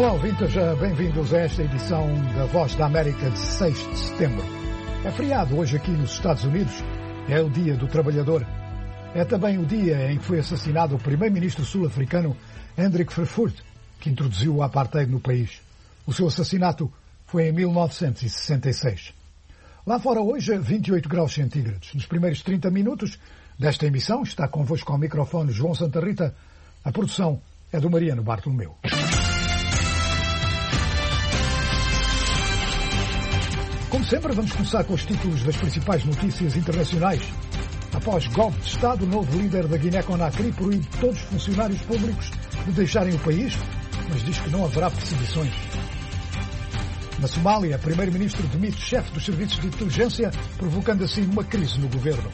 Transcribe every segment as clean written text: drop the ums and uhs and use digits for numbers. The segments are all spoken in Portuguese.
Olá, ouvintes, bem-vindos a esta edição da Voz da América de 6 de setembro. É feriado hoje aqui nos Estados Unidos, é o Dia do Trabalhador. É também o dia em que foi assassinado o primeiro-ministro sul-africano Hendrik Verwoerd, que introduziu o apartheid no país. O seu assassinato foi em 1966. Lá fora hoje, 28 graus centígrados. Nos primeiros 30 minutos desta emissão, está convosco ao microfone João Santa Rita. A produção é do Mariano Bartolomeu. Como sempre, vamos começar com os títulos das principais notícias internacionais. Após golpe de Estado, o novo líder da Guiné-Conakry proíbe todos os funcionários públicos de deixarem o país, mas diz que não haverá perseguições. Na Somália, o primeiro-ministro demite o chefe dos serviços de inteligência, provocando assim uma crise no governo.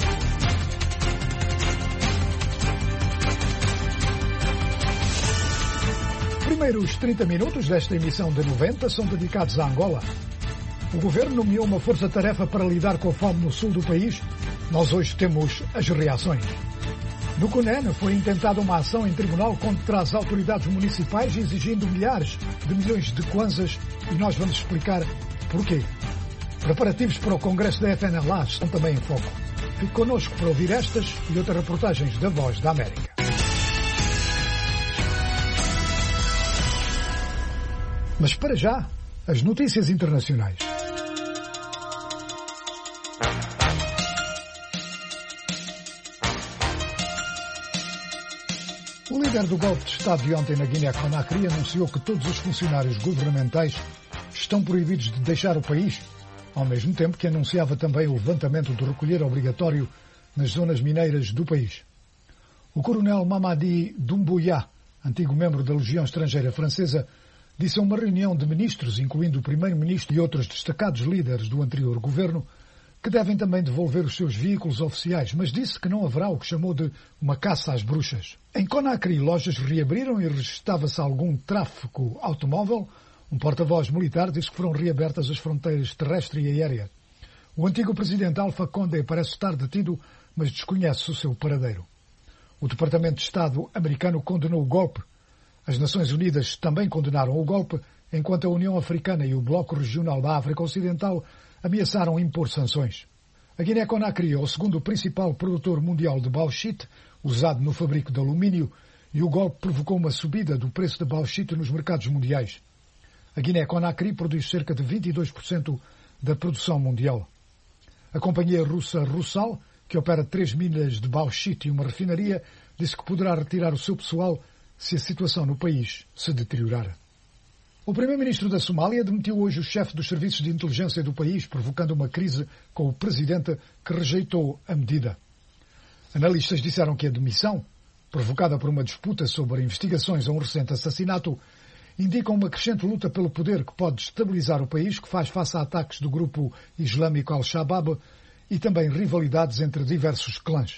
Os primeiros 30 minutos desta emissão de 90 são dedicados a Angola. O governo nomeou uma força-tarefa para lidar com a fome no sul do país. Nós hoje temos as reações. No Cunene foi intentada uma ação em tribunal contra as autoridades municipais exigindo milhares de milhões de kwanzas e nós vamos explicar porquê. Preparativos para o Congresso da FNLA estão também em foco. Fique connosco para ouvir estas e outras reportagens da Voz da América. Mas para já, as notícias internacionais. O líder do golpe de Estado de ontem na Guiné-Conakry anunciou que todos os funcionários governamentais estão proibidos de deixar o país, ao mesmo tempo que anunciava também o levantamento do recolher obrigatório nas zonas mineiras do país. O coronel Mamadi Doumbouya, antigo membro da Legião Estrangeira Francesa, disse a uma reunião de ministros, incluindo o primeiro-ministro e outros destacados líderes do anterior governo, que devem também devolver os seus veículos oficiais, mas disse que não haverá o que chamou de uma caça às bruxas. Em Conakry, lojas reabriram e registava-se algum tráfego automóvel. Um porta-voz militar disse que foram reabertas as fronteiras terrestre e aérea. O antigo presidente Alpha Condé parece estar detido, mas desconhece o seu paradeiro. O Departamento de Estado americano condenou o golpe. As Nações Unidas também condenaram o golpe, enquanto a União Africana e o Bloco Regional da África Ocidental ameaçaram impor sanções. A Guiné-Conakry é o segundo principal produtor mundial de bauxite, usado no fabrico de alumínio, e o golpe provocou uma subida do preço de bauxite nos mercados mundiais. A Guiné-Conakry produz cerca de 22% da produção mundial. A companhia russa Rusal, que opera 3 minas de bauxite e uma refinaria, disse que poderá retirar o seu pessoal se a situação no país se deteriorar. O primeiro-ministro da Somália demitiu hoje o chefe dos serviços de inteligência do país, provocando uma crise com o presidente que rejeitou a medida. Analistas disseram que a demissão, provocada por uma disputa sobre investigações a um recente assassinato, indica uma crescente luta pelo poder que pode destabilizar o país, que faz face a ataques do grupo islâmico Al-Shabaab e também rivalidades entre diversos clãs.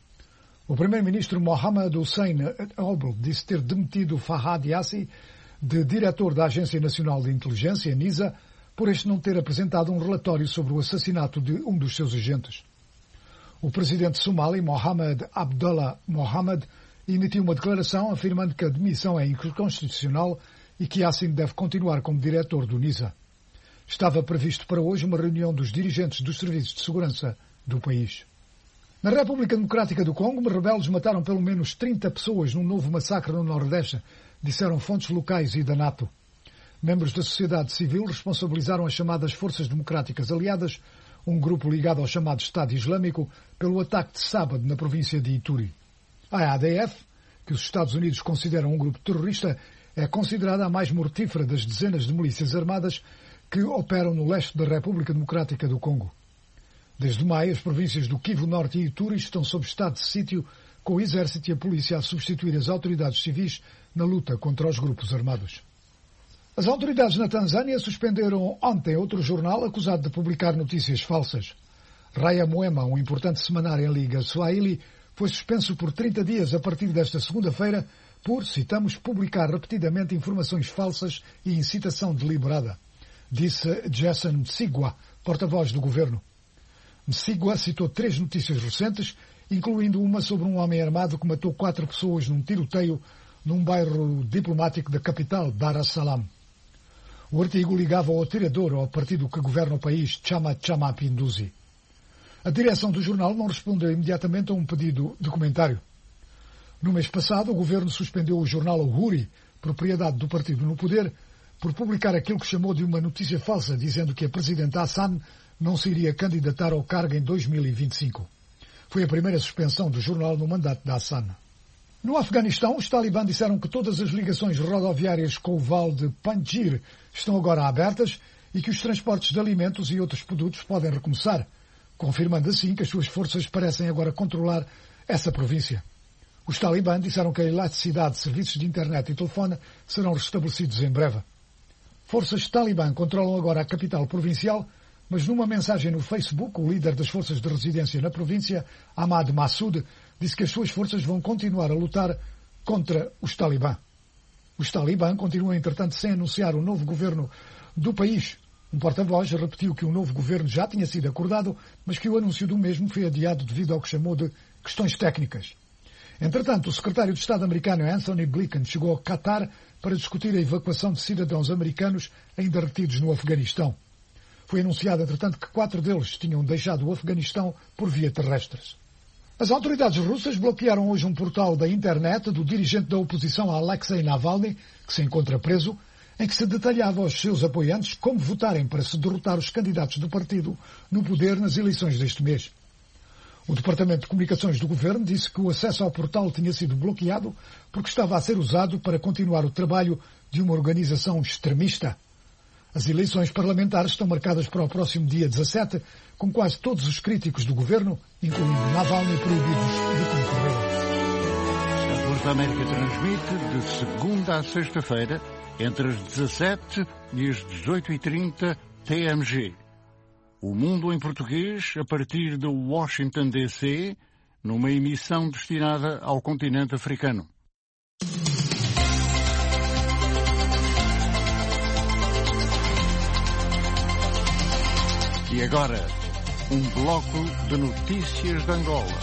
O primeiro-ministro Mohamed Hussein Ould disse ter demitido Fahad Yassi, de diretor da Agência Nacional de Inteligência, NISA, por este não ter apresentado um relatório sobre o assassinato de um dos seus agentes. O presidente somali, Mohamed Abdullah Mohamed, emitiu uma declaração afirmando que a demissão é inconstitucional e que Yassin deve continuar como diretor do NISA. Estava previsto para hoje uma reunião dos dirigentes dos serviços de segurança do país. Na República Democrática do Congo, rebeldes mataram pelo menos 30 pessoas num novo massacre no Nordeste, disseram fontes locais e da NATO. Membros da sociedade civil responsabilizaram as chamadas Forças Democráticas Aliadas, um grupo ligado ao chamado Estado Islâmico, pelo ataque de sábado na província de Ituri. A ADF, que os Estados Unidos consideram um grupo terrorista, é considerada a mais mortífera das dezenas de milícias armadas que operam no leste da República Democrática do Congo. Desde maio, as províncias do Kivu Norte e Ituri estão sob estado de sítio, com o exército e a polícia a substituir as autoridades civis na luta contra os grupos armados. As autoridades na Tanzânia suspenderam ontem outro jornal acusado de publicar notícias falsas. Raia Moema, um importante semanário em língua Swahili, foi suspenso por 30 dias a partir desta segunda-feira por, citamos, publicar repetidamente informações falsas e incitação deliberada, disse Jason Msigwa, porta-voz do governo. Msigwa citou 3 notícias recentes, incluindo uma sobre um homem armado que matou 4 pessoas num tiroteio num bairro diplomático da capital, Dar es Salaam. O artigo ligava o atirador ao partido que governa o país, Jamaat Pinduzi. A direção do jornal não respondeu imediatamente a um pedido de comentário. No mês passado, o governo suspendeu o jornal Uhuri, propriedade do partido no poder, por publicar aquilo que chamou de uma notícia falsa, dizendo que a presidente Hassan não se iria candidatar ao cargo em 2025. Foi a primeira suspensão do jornal no mandato de Hassan. No Afeganistão, os talibãs disseram que todas as ligações rodoviárias com o vale de Panjshir estão agora abertas e que os transportes de alimentos e outros produtos podem recomeçar, confirmando assim que as suas forças parecem agora controlar essa província. Os talibãs disseram que a eletricidade, serviços de internet e telefone serão restabelecidos em breve. Forças talibã controlam agora a capital provincial, mas numa mensagem no Facebook, o líder das forças de resistência na província, Ahmad Massoud, disse que as suas forças vão continuar a lutar contra os talibã. Os talibã continuam, entretanto, sem anunciar o novo governo do país. Um porta-voz repetiu que o novo governo já tinha sido acordado, mas que o anúncio do mesmo foi adiado devido ao que chamou de questões técnicas. Entretanto, o secretário de Estado americano Anthony Blinken chegou ao Qatar para discutir a evacuação de cidadãos americanos ainda retidos no Afeganistão. Foi anunciado, entretanto, que 4 deles tinham deixado o Afeganistão por via terrestre. As autoridades russas bloquearam hoje um portal da internet do dirigente da oposição Alexei Navalny, que se encontra preso, em que se detalhava aos seus apoiantes como votarem para se derrotar os candidatos do partido no poder nas eleições deste mês. O Departamento de Comunicações do Governo disse que o acesso ao portal tinha sido bloqueado porque estava a ser usado para continuar o trabalho de uma organização extremista. As eleições parlamentares estão marcadas para o próximo dia 17, com quase todos os críticos do governo, incluindo Navalny, proibidos de concorrer. A Voz da América transmite de segunda a sexta-feira, entre as 17 e as 18h30 TMG. O Mundo em Português, a partir de Washington, D.C., numa emissão destinada ao continente africano. E agora, um bloco de notícias de Angola.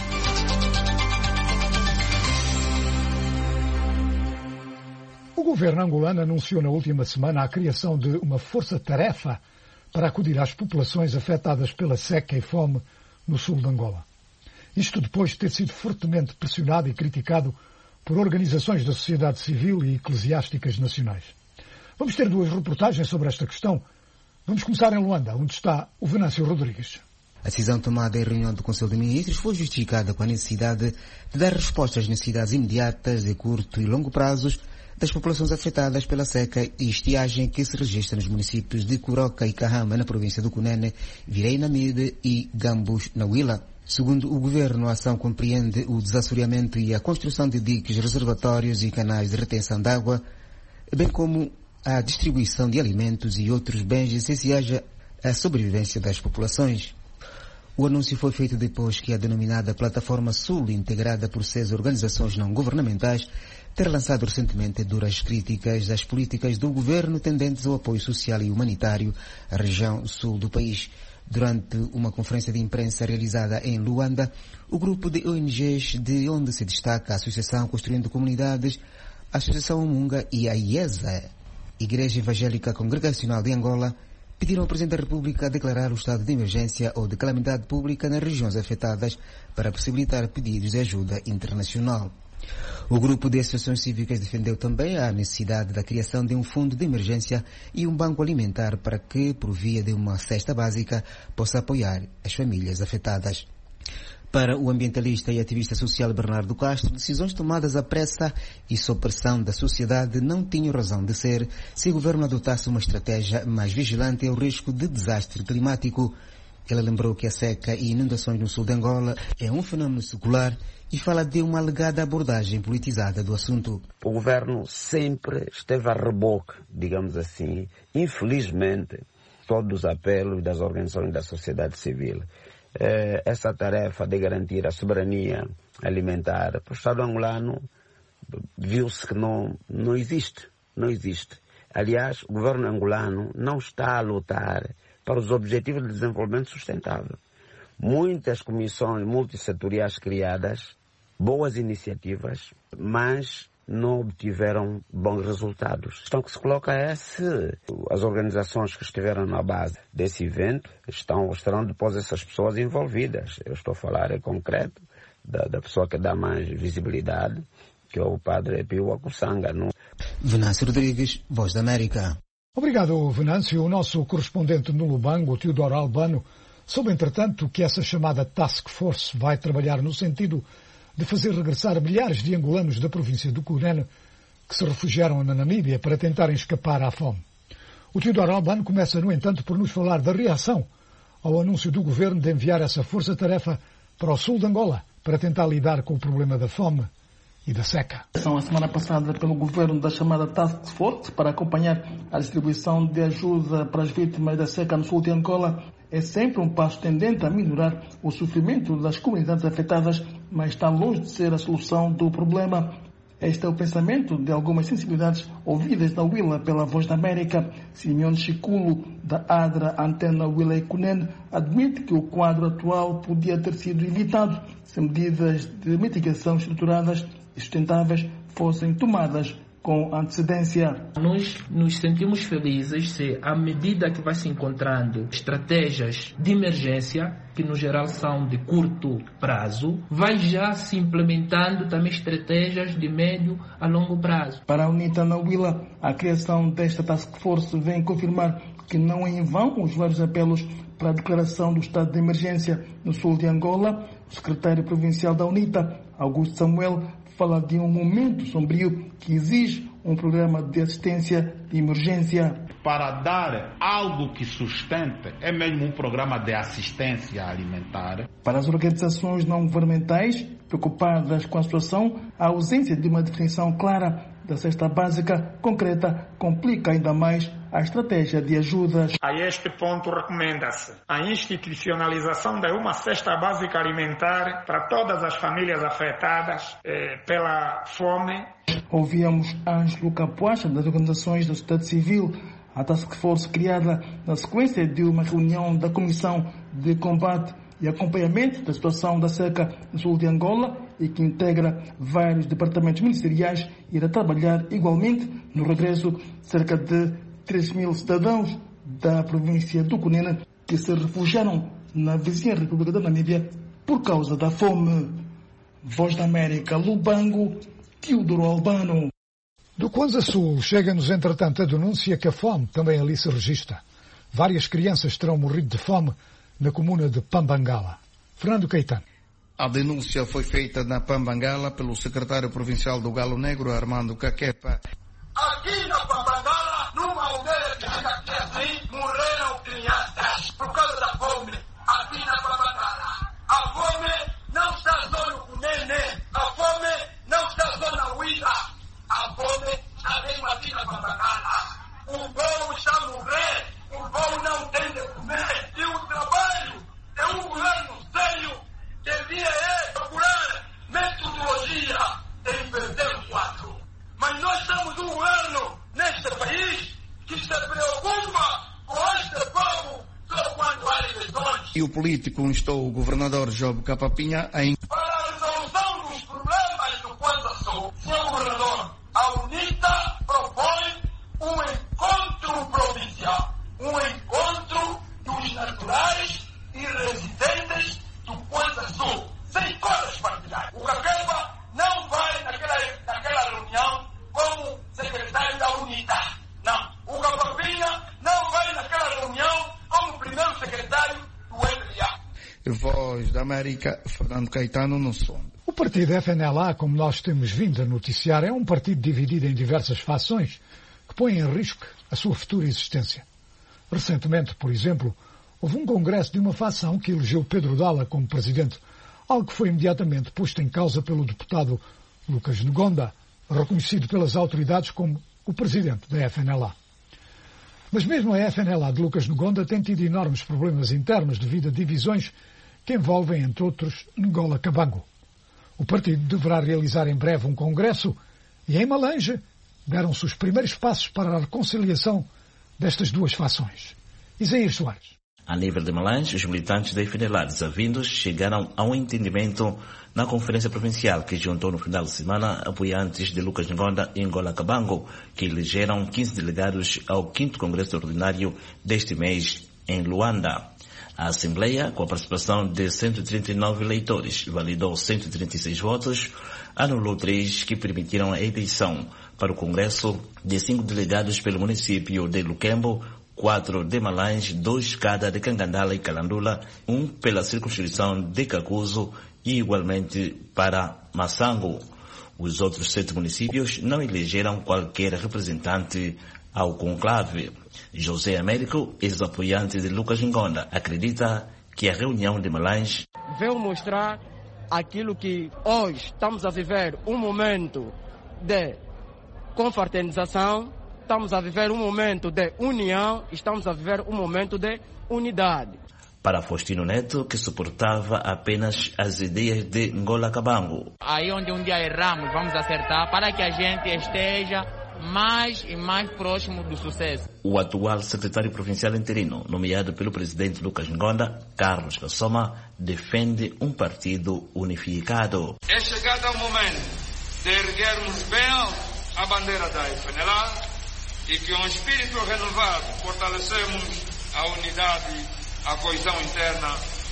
O governo angolano anunciou na última semana a criação de uma força-tarefa para acudir às populações afetadas pela seca e fome no sul de Angola. Isto depois de ter sido fortemente pressionado e criticado por organizações da sociedade civil e eclesiásticas nacionais. Vamos ter 2 reportagens sobre esta questão. Vamos começar em Luanda, onde está o Venâncio Rodrigues. A decisão tomada em reunião do Conselho de Ministros foi justificada com a necessidade de dar resposta às necessidades imediatas de curto e longo prazos das populações afetadas pela seca e estiagem que se registra nos municípios de Curoca e Kahama, na província do Cunene, Virei-Namide e Gambus, na Huila. Segundo o governo, a ação compreende o desassoreamento e a construção de diques, reservatórios e canais de retenção de água, bem como a distribuição de alimentos e outros bens essenciais à sobrevivência das populações. O anúncio foi feito depois que a denominada Plataforma Sul, integrada por 6 organizações não governamentais, ter lançado recentemente duras críticas às políticas do governo tendentes ao apoio social e humanitário à região sul do país. Durante uma conferência de imprensa realizada em Luanda, o grupo de ONGs, de onde se destaca a Associação Construindo Comunidades, a Associação Umunga e a IESA, Igreja Evangélica Congregacional de Angola, pediram ao Presidente da República declarar o estado de emergência ou de calamidade pública nas regiões afetadas para possibilitar pedidos de ajuda internacional. O grupo de associações cívicas defendeu também a necessidade da criação de um fundo de emergência e um banco alimentar para que, por via de uma cesta básica, possa apoiar as famílias afetadas. Para o ambientalista e ativista social Bernardo Castro, decisões tomadas à pressa e sob pressão da sociedade não tinham razão de ser se o governo adotasse uma estratégia mais vigilante ao risco de desastre climático. Ele lembrou que a seca e inundações no sul de Angola é um fenômeno secular e fala de uma alegada abordagem politizada do assunto. O governo sempre esteve a reboque, digamos assim, infelizmente, todos os apelos das organizações da sociedade civil. Essa tarefa de garantir a soberania alimentar para o Estado angolano viu-se que não existe. Aliás, o governo angolano não está a lutar para os objetivos de desenvolvimento sustentável. Muitas comissões multissetoriais criadas, boas iniciativas, mas não obtiveram bons resultados. A questão que se coloca é se as organizações que estiveram na base desse evento estarão depois essas pessoas envolvidas. Eu estou a falar em concreto da pessoa que dá mais visibilidade, que é o padre Pio Akusanga. Venâncio Rodrigues, Voz da América. Obrigado, Venâncio. O nosso correspondente no Lubango, Teodoro Albano, soube, entretanto, que essa chamada Task Force vai trabalhar no sentido de fazer regressar milhares de angolanos da província do Cunene que se refugiaram na Namíbia para tentarem escapar à fome. O Teodoro Albano começa, no entanto, por nos falar da reação ao anúncio do governo de enviar essa força-tarefa para o sul de Angola para tentar lidar com o problema da fome e da seca. A semana passada pelo governo da chamada Task Force para acompanhar a distribuição de ajuda para as vítimas da seca no sul de Angola é sempre um passo tendente a minorar o sofrimento das comunidades afetadas, mas está longe de ser a solução do problema. Este é o pensamento de algumas sensibilidades ouvidas na Willa pela Voz da América. Simeone Chiculo, da ADRA Antena Willa e Cunene, admite que o quadro atual podia ter sido evitado se medidas de mitigação estruturadas e sustentáveis fossem tomadas com antecedência. Nós nos sentimos felizes se, à medida que vai se encontrando estratégias de emergência, que no geral são de curto prazo, vai já se implementando também estratégias de médio a longo prazo. Para a UNITA na Willa, a criação desta Task Force vem confirmar que não é em vão os vários apelos para a declaração do estado de emergência no sul de Angola. O secretário provincial da UNITA, Augusto Samuel, fala de um momento sombrio que exige um programa de assistência de emergência. Para dar algo que sustente, é mesmo um programa de assistência alimentar. Para as organizações não governamentais preocupadas com a situação, a ausência de uma definição clara da cesta básica concreta complica ainda mais a estratégia de ajudas. A este ponto recomenda-se a institucionalização de uma cesta básica alimentar para todas as famílias afetadas pela fome. Ouvíamos Ângelo Capuacha, das organizações da sociedade civil. A Task Force, criada na sequência de uma reunião da Comissão de Combate e Acompanhamento da Situação da Seca no sul de Angola e que integra vários departamentos ministeriais, irá trabalhar igualmente no regresso de cerca de 3.000 cidadãos da província do Cunene que se refugiaram na vizinha República da Namíbia por causa da fome. Voz da América, Lubango, Teodoro Albano. Do Kwanza Sul chega-nos, entretanto, a denúncia que a fome também ali se registra. Várias crianças terão morrido de fome na comuna de Pambangala. Fernando Caetano. A denúncia foi feita na Pambangala pelo secretário provincial do Galo Negro, Armando Caquepa. Aqui na Pambangala, numa aldeia que fica aqui assim, morreram crianças por causa da fome. Aqui na Pambangala. A fome não está só no Cunene, a fome não está só na Willa. A fome está mesmo aqui na Pambangala. O povo está a morrer, o povo não tem de comer. E o trabalho é um governo sério devia procurar metodologia de inverter o quadro. Mas nós temos um governo neste país que se preocupa com este povo só quando há eleições. E o político instou o governador Job Capapinha a... Para a resolução dos problemas do Kwanza Sul, senhor governador, a UNITA propõe um encontro provincial, um encontro dos naturais e residentes do Kwanza Sul, sem cotas partidárias. O Caquepa não vai naquela reunião como secretário da UNITA. Não. O Capapinha não vai naquela reunião como primeiro secretário do MDA. Voz da América, Fernando Caetano, no som. O partido FNLA, como nós temos vindo a noticiar, é um partido dividido em diversas fações que põem em risco a sua futura existência. Recentemente, por exemplo, houve um congresso de uma facção que elegeu Pedro Dalla como presidente, algo que foi imediatamente posto em causa pelo deputado Lucas Ngonda, reconhecido pelas autoridades como o presidente da FNLA. Mas mesmo a FNLA de Lucas Ngonda tem tido enormes problemas internos devido a divisões que envolvem, entre outros, Ngola Kabango. O partido deverá realizar em breve um congresso e, em Malanje, deram-se os primeiros passos para a reconciliação destas duas fações. Isaías Soares. A nível de Malange, os militantes da FNLA desavindos chegaram a um entendimento na Conferência Provincial que juntou no final de semana apoiantes de Lucas Ngonda e Ngola Kabango, que elegeram 15 delegados ao 5º Congresso Ordinário deste mês em Luanda. A Assembleia, com a participação de 139 eleitores, validou 136 votos, anulou 3 que permitiram a eleição para o Congresso de 5 delegados pelo município de Luquembo, 4 de Malange, 2 cada de Cangandala e Calandula, 1 pela circunscrição de Cacuzo e igualmente para Massango. Os outros 7 municípios não elegeram qualquer representante ao conclave. José Américo, ex-apoiante de Lucas Ngonda, acredita que a reunião de Malange veio mostrar aquilo que hoje estamos a viver, um momento de confraternização, estamos a viver um momento de união, estamos a viver um momento de unidade. Para Faustino Neto, que suportava apenas as ideias de Ngola Kabango. Aí onde um dia erramos, vamos acertar para que a gente esteja mais e mais próximo do sucesso. O atual secretário provincial interino, nomeado pelo presidente Lucas Ngonda, Carlos Kassoma, defende um partido unificado. É chegado o momento de erguermos bem alto a bandeira da FNLA e que com um espírito renovado fortalecemos a unidade, a coesão interna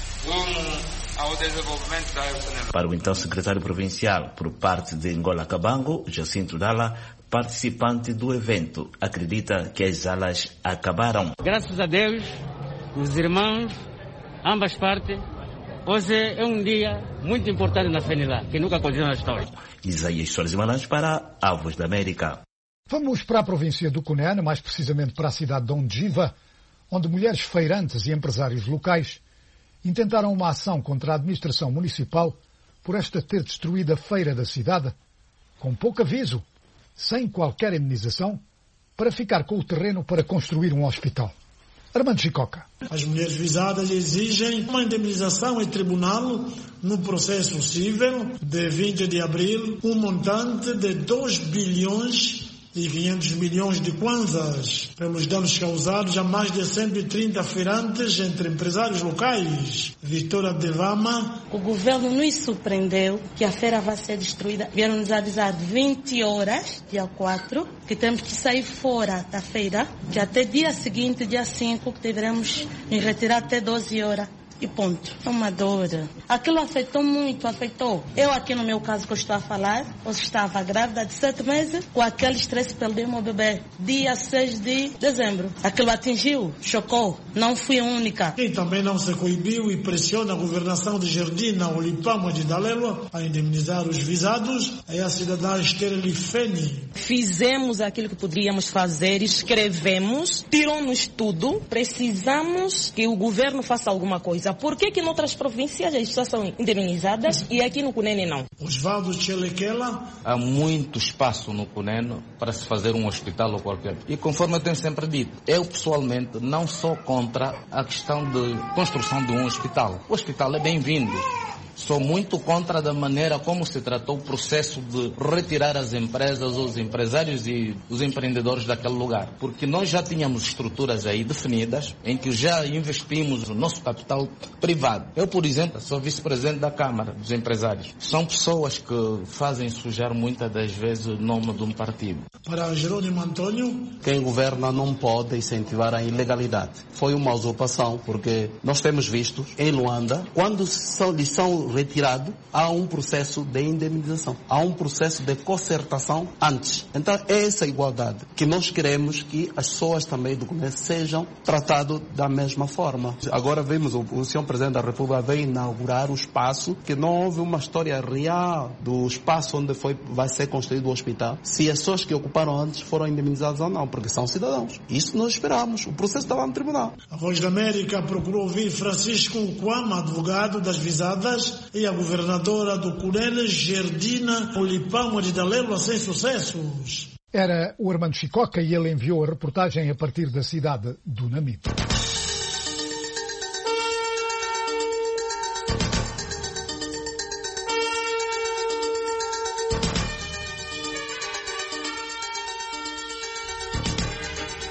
rumo ao desenvolvimento da FNLA. Para o então secretário provincial, por parte de Ngola Kabango, Jacinto Dalla, participante do evento, acredita que as alas acabaram. Graças a Deus, os irmãos, ambas partes, hoje é um dia muito importante na FNLA, que nunca aconteceu na história. Isaías Soares Malange para A Voz da América. Vamos para a província do Cunene, mais precisamente para a cidade de Ondiva, onde mulheres feirantes e empresários locais intentaram uma ação contra a administração municipal por esta ter destruído a feira da cidade, com pouco aviso, sem qualquer indenização, para ficar com o terreno para construir um hospital. Armando Chicoca. As mulheres visadas exigem uma indemnização em tribunal no processo civil de 20 de abril, um montante de 2 bilhões e 500 milhões de kwanzas pelos danos causados a mais de 130 feirantes entre empresários locais. Vitória de Vama. O governo nos surpreendeu que a feira vai ser destruída. Vieram nos avisar 20 horas, dia 4, que temos que sair fora da feira, que até dia seguinte, dia 5, que deveremos nos retirar até 12 horas. E ponto. É uma dor. Aquilo afetou muito, afetou. Eu aqui no meu caso que eu estou a falar, eu estava grávida de 7 meses, com aquele estresse perdemos o bebê. Dia 6 de dezembro. Aquilo atingiu, chocou. Não fui a única. E também não se coibiu e pressiona a governação de Jardina, Olipama de Dalelo, a indemnizar os visados, é a cidadã Esther Lifeni. Fizemos aquilo que poderíamos fazer, escrevemos, tirou-nos tudo. Precisamos que o governo faça alguma coisa. Por que em outras províncias as pessoas são indemnizadas e aqui no Cunene não? Osvaldo Chelequela. Há muito espaço no Cunene para se fazer um hospital ou qualquer. E conforme eu tenho sempre dito, eu pessoalmente não sou contra a questão de construção de um hospital. O hospital é bem-vindo. Sou muito contra da maneira como se tratou o processo de retirar as empresas, os empresários e os empreendedores daquele lugar. Porque nós já tínhamos estruturas aí definidas em que já investimos o nosso capital privado. Eu, por exemplo, sou vice-presidente da Câmara dos Empresários. São pessoas que fazem sujar muitas das vezes o nome de um partido. Para Jerônimo Antônio. Quem governa não pode incentivar a ilegalidade. Foi uma usurpação, porque nós temos visto em Luanda, quando lhes são retirado, há um processo de indemnização, há um processo de concertação antes. Então é essa igualdade que nós queremos que as pessoas também do comércio sejam tratadas da mesma forma. Agora vemos o senhor Presidente da República vem inaugurar o espaço, que não houve uma história real do espaço onde vai ser construído o hospital, se as pessoas que ocuparam antes foram indemnizadas ou não, porque são cidadãos. Isso nós esperamos. O processo está lá no tribunal. A Voz da América procurou ouvir Francisco Kwama, advogado das visadas, e a governadora do Cunene, Jardina Olipama de Dalelo, sem sucessos. Era o Armando Chicoca e ele enviou a reportagem a partir da cidade do Namibe.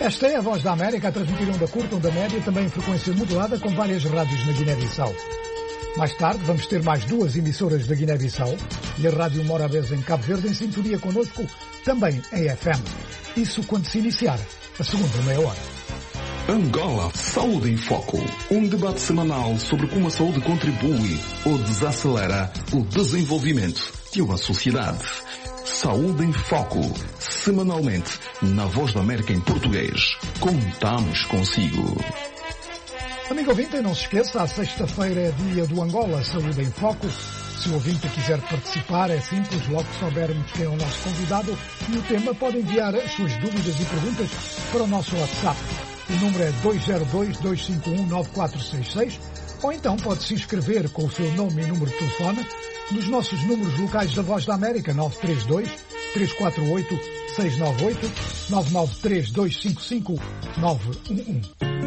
Esta é a Voz da América, a transmitir onda curta, onda média, também em frequência modulada, com várias rádios na Guiné-Bissau. Mais tarde vamos ter mais 2 emissoras da Guiné-Bissau e a Rádio Morabeza em Cabo Verde em sintonia connosco, também em FM. Isso quando se iniciar a segunda meia hora. Angola Saúde em Foco. Um debate semanal sobre como a saúde contribui ou desacelera o desenvolvimento de uma sociedade. Saúde em Foco. Semanalmente na Voz da América em português. Contamos consigo. Amigo ouvinte, não se esqueça, a sexta-feira é dia do Angola Saúde em Foco. Se o ouvinte quiser participar, é simples, logo que soubermos quem é o nosso convidado e o tema, pode enviar as suas dúvidas e perguntas para o nosso WhatsApp. O número é 202-251-9466, ou então pode se inscrever com o seu nome e número de telefone nos nossos números locais da Voz da América, 932-348-698, 993-255-911.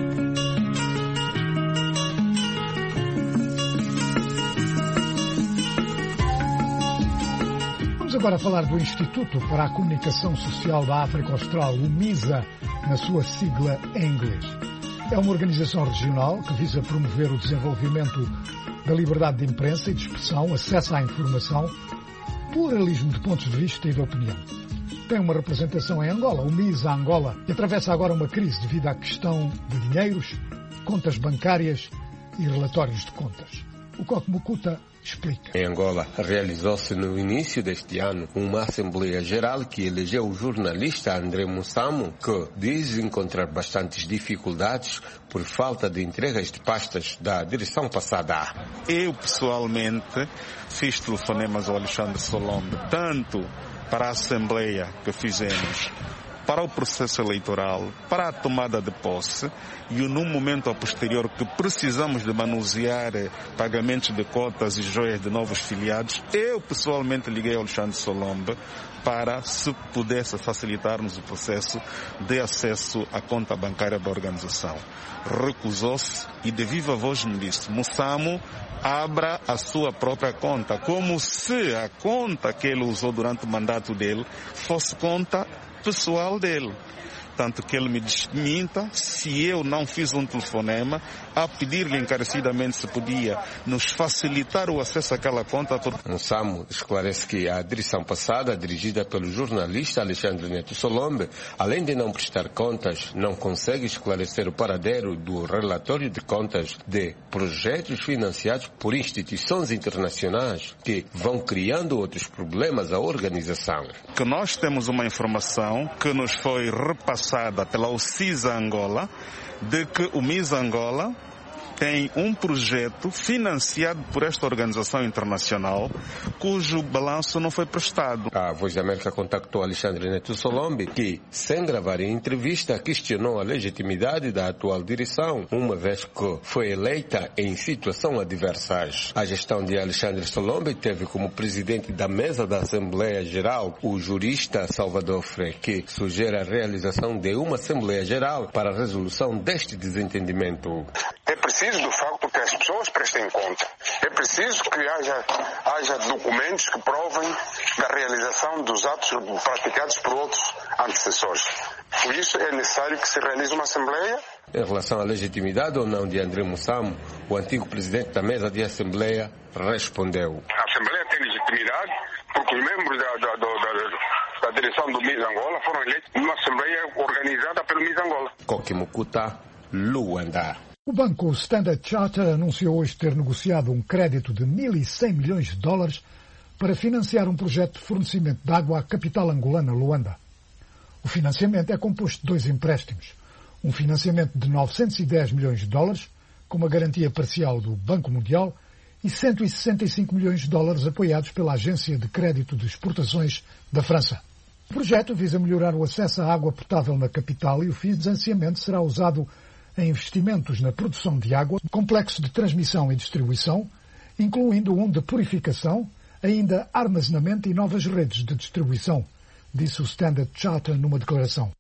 Vamos agora falar do Instituto para a Comunicação Social da África Austral, o MISA, na sua sigla em inglês. É uma organização regional que visa promover o desenvolvimento da liberdade de imprensa e de expressão, acesso à informação, pluralismo de pontos de vista e de opinião. Tem uma representação em Angola, o MISA Angola, que atravessa agora uma crise devido à questão de dinheiros, contas bancárias e relatórios de contas. O Coque Mukuta explica. Em Angola, realizou-se no início deste ano uma Assembleia Geral que elegeu o jornalista André Mussamo, que diz encontrar bastantes dificuldades por falta de entregas de pastas da direção passada. Eu, pessoalmente, fiz telefonemas ao Alexandre Solombe, tanto para a Assembleia que fizemos, para o processo eleitoral, para a tomada de posse e no momento a posterior que precisamos de manusear pagamentos de cotas e joias de novos filiados, eu pessoalmente liguei ao Alexandre Solombe para se pudesse facilitar-nos o processo de acesso à conta bancária da organização. Recusou-se e de viva voz me disse: Mussamo, abra a sua própria conta, como se a conta que ele usou durante o mandato dele fosse conta pessoal dele. Tanto que ele me desminta se eu não fiz um telefonema a pedir-lhe encarecidamente se podia nos facilitar o acesso àquela conta. Mussamo esclarece que a direção passada, dirigida pelo jornalista Alexandre Neto Solombe, além de não prestar contas, não consegue esclarecer o paradeiro do relatório de contas de projetos financiados por instituições internacionais que vão criando outros problemas à organização. Que nós temos uma informação que nos foi repassada pela OCISA Angola, de que o MISA Angola tem um projeto financiado por esta organização internacional cujo balanço não foi prestado. A Voz da América contactou Alexandre Neto Solombe, que, sem gravar em entrevista, questionou a legitimidade da atual direção, uma vez que foi eleita em situação adversa. A gestão de Alexandre Solombe teve como presidente da mesa da Assembleia Geral o jurista Salvador Frei, que sugere a realização de uma Assembleia Geral para a resolução deste desentendimento. É preciso, de facto, que as pessoas prestem conta. É preciso que haja documentos que provem da realização dos atos praticados por outros antecessores. Por isso, é necessário que se realize uma Assembleia. Em relação à legitimidade ou não de André Mussamo, o antigo presidente da mesa de Assembleia respondeu: A Assembleia tem legitimidade porque os membros da direção do MISA Angola foram eleitos numa Assembleia organizada pelo MISA Angola. Coque Mukuta, Luanda. O banco Standard Chartered anunciou hoje ter negociado um crédito de $1.100 milhões para financiar um projeto de fornecimento de água à capital angolana, Luanda. O financiamento é composto de 2 empréstimos. Um financiamento de $910 milhões, com uma garantia parcial do Banco Mundial, e $165 milhões apoiados pela Agência de Crédito de Exportações da França. O projeto visa melhorar o acesso à água potável na capital e o financiamento será usado em investimentos na produção de água, complexo de transmissão e distribuição, incluindo um de purificação, ainda armazenamento e novas redes de distribuição, disse o Standard Chartered numa declaração.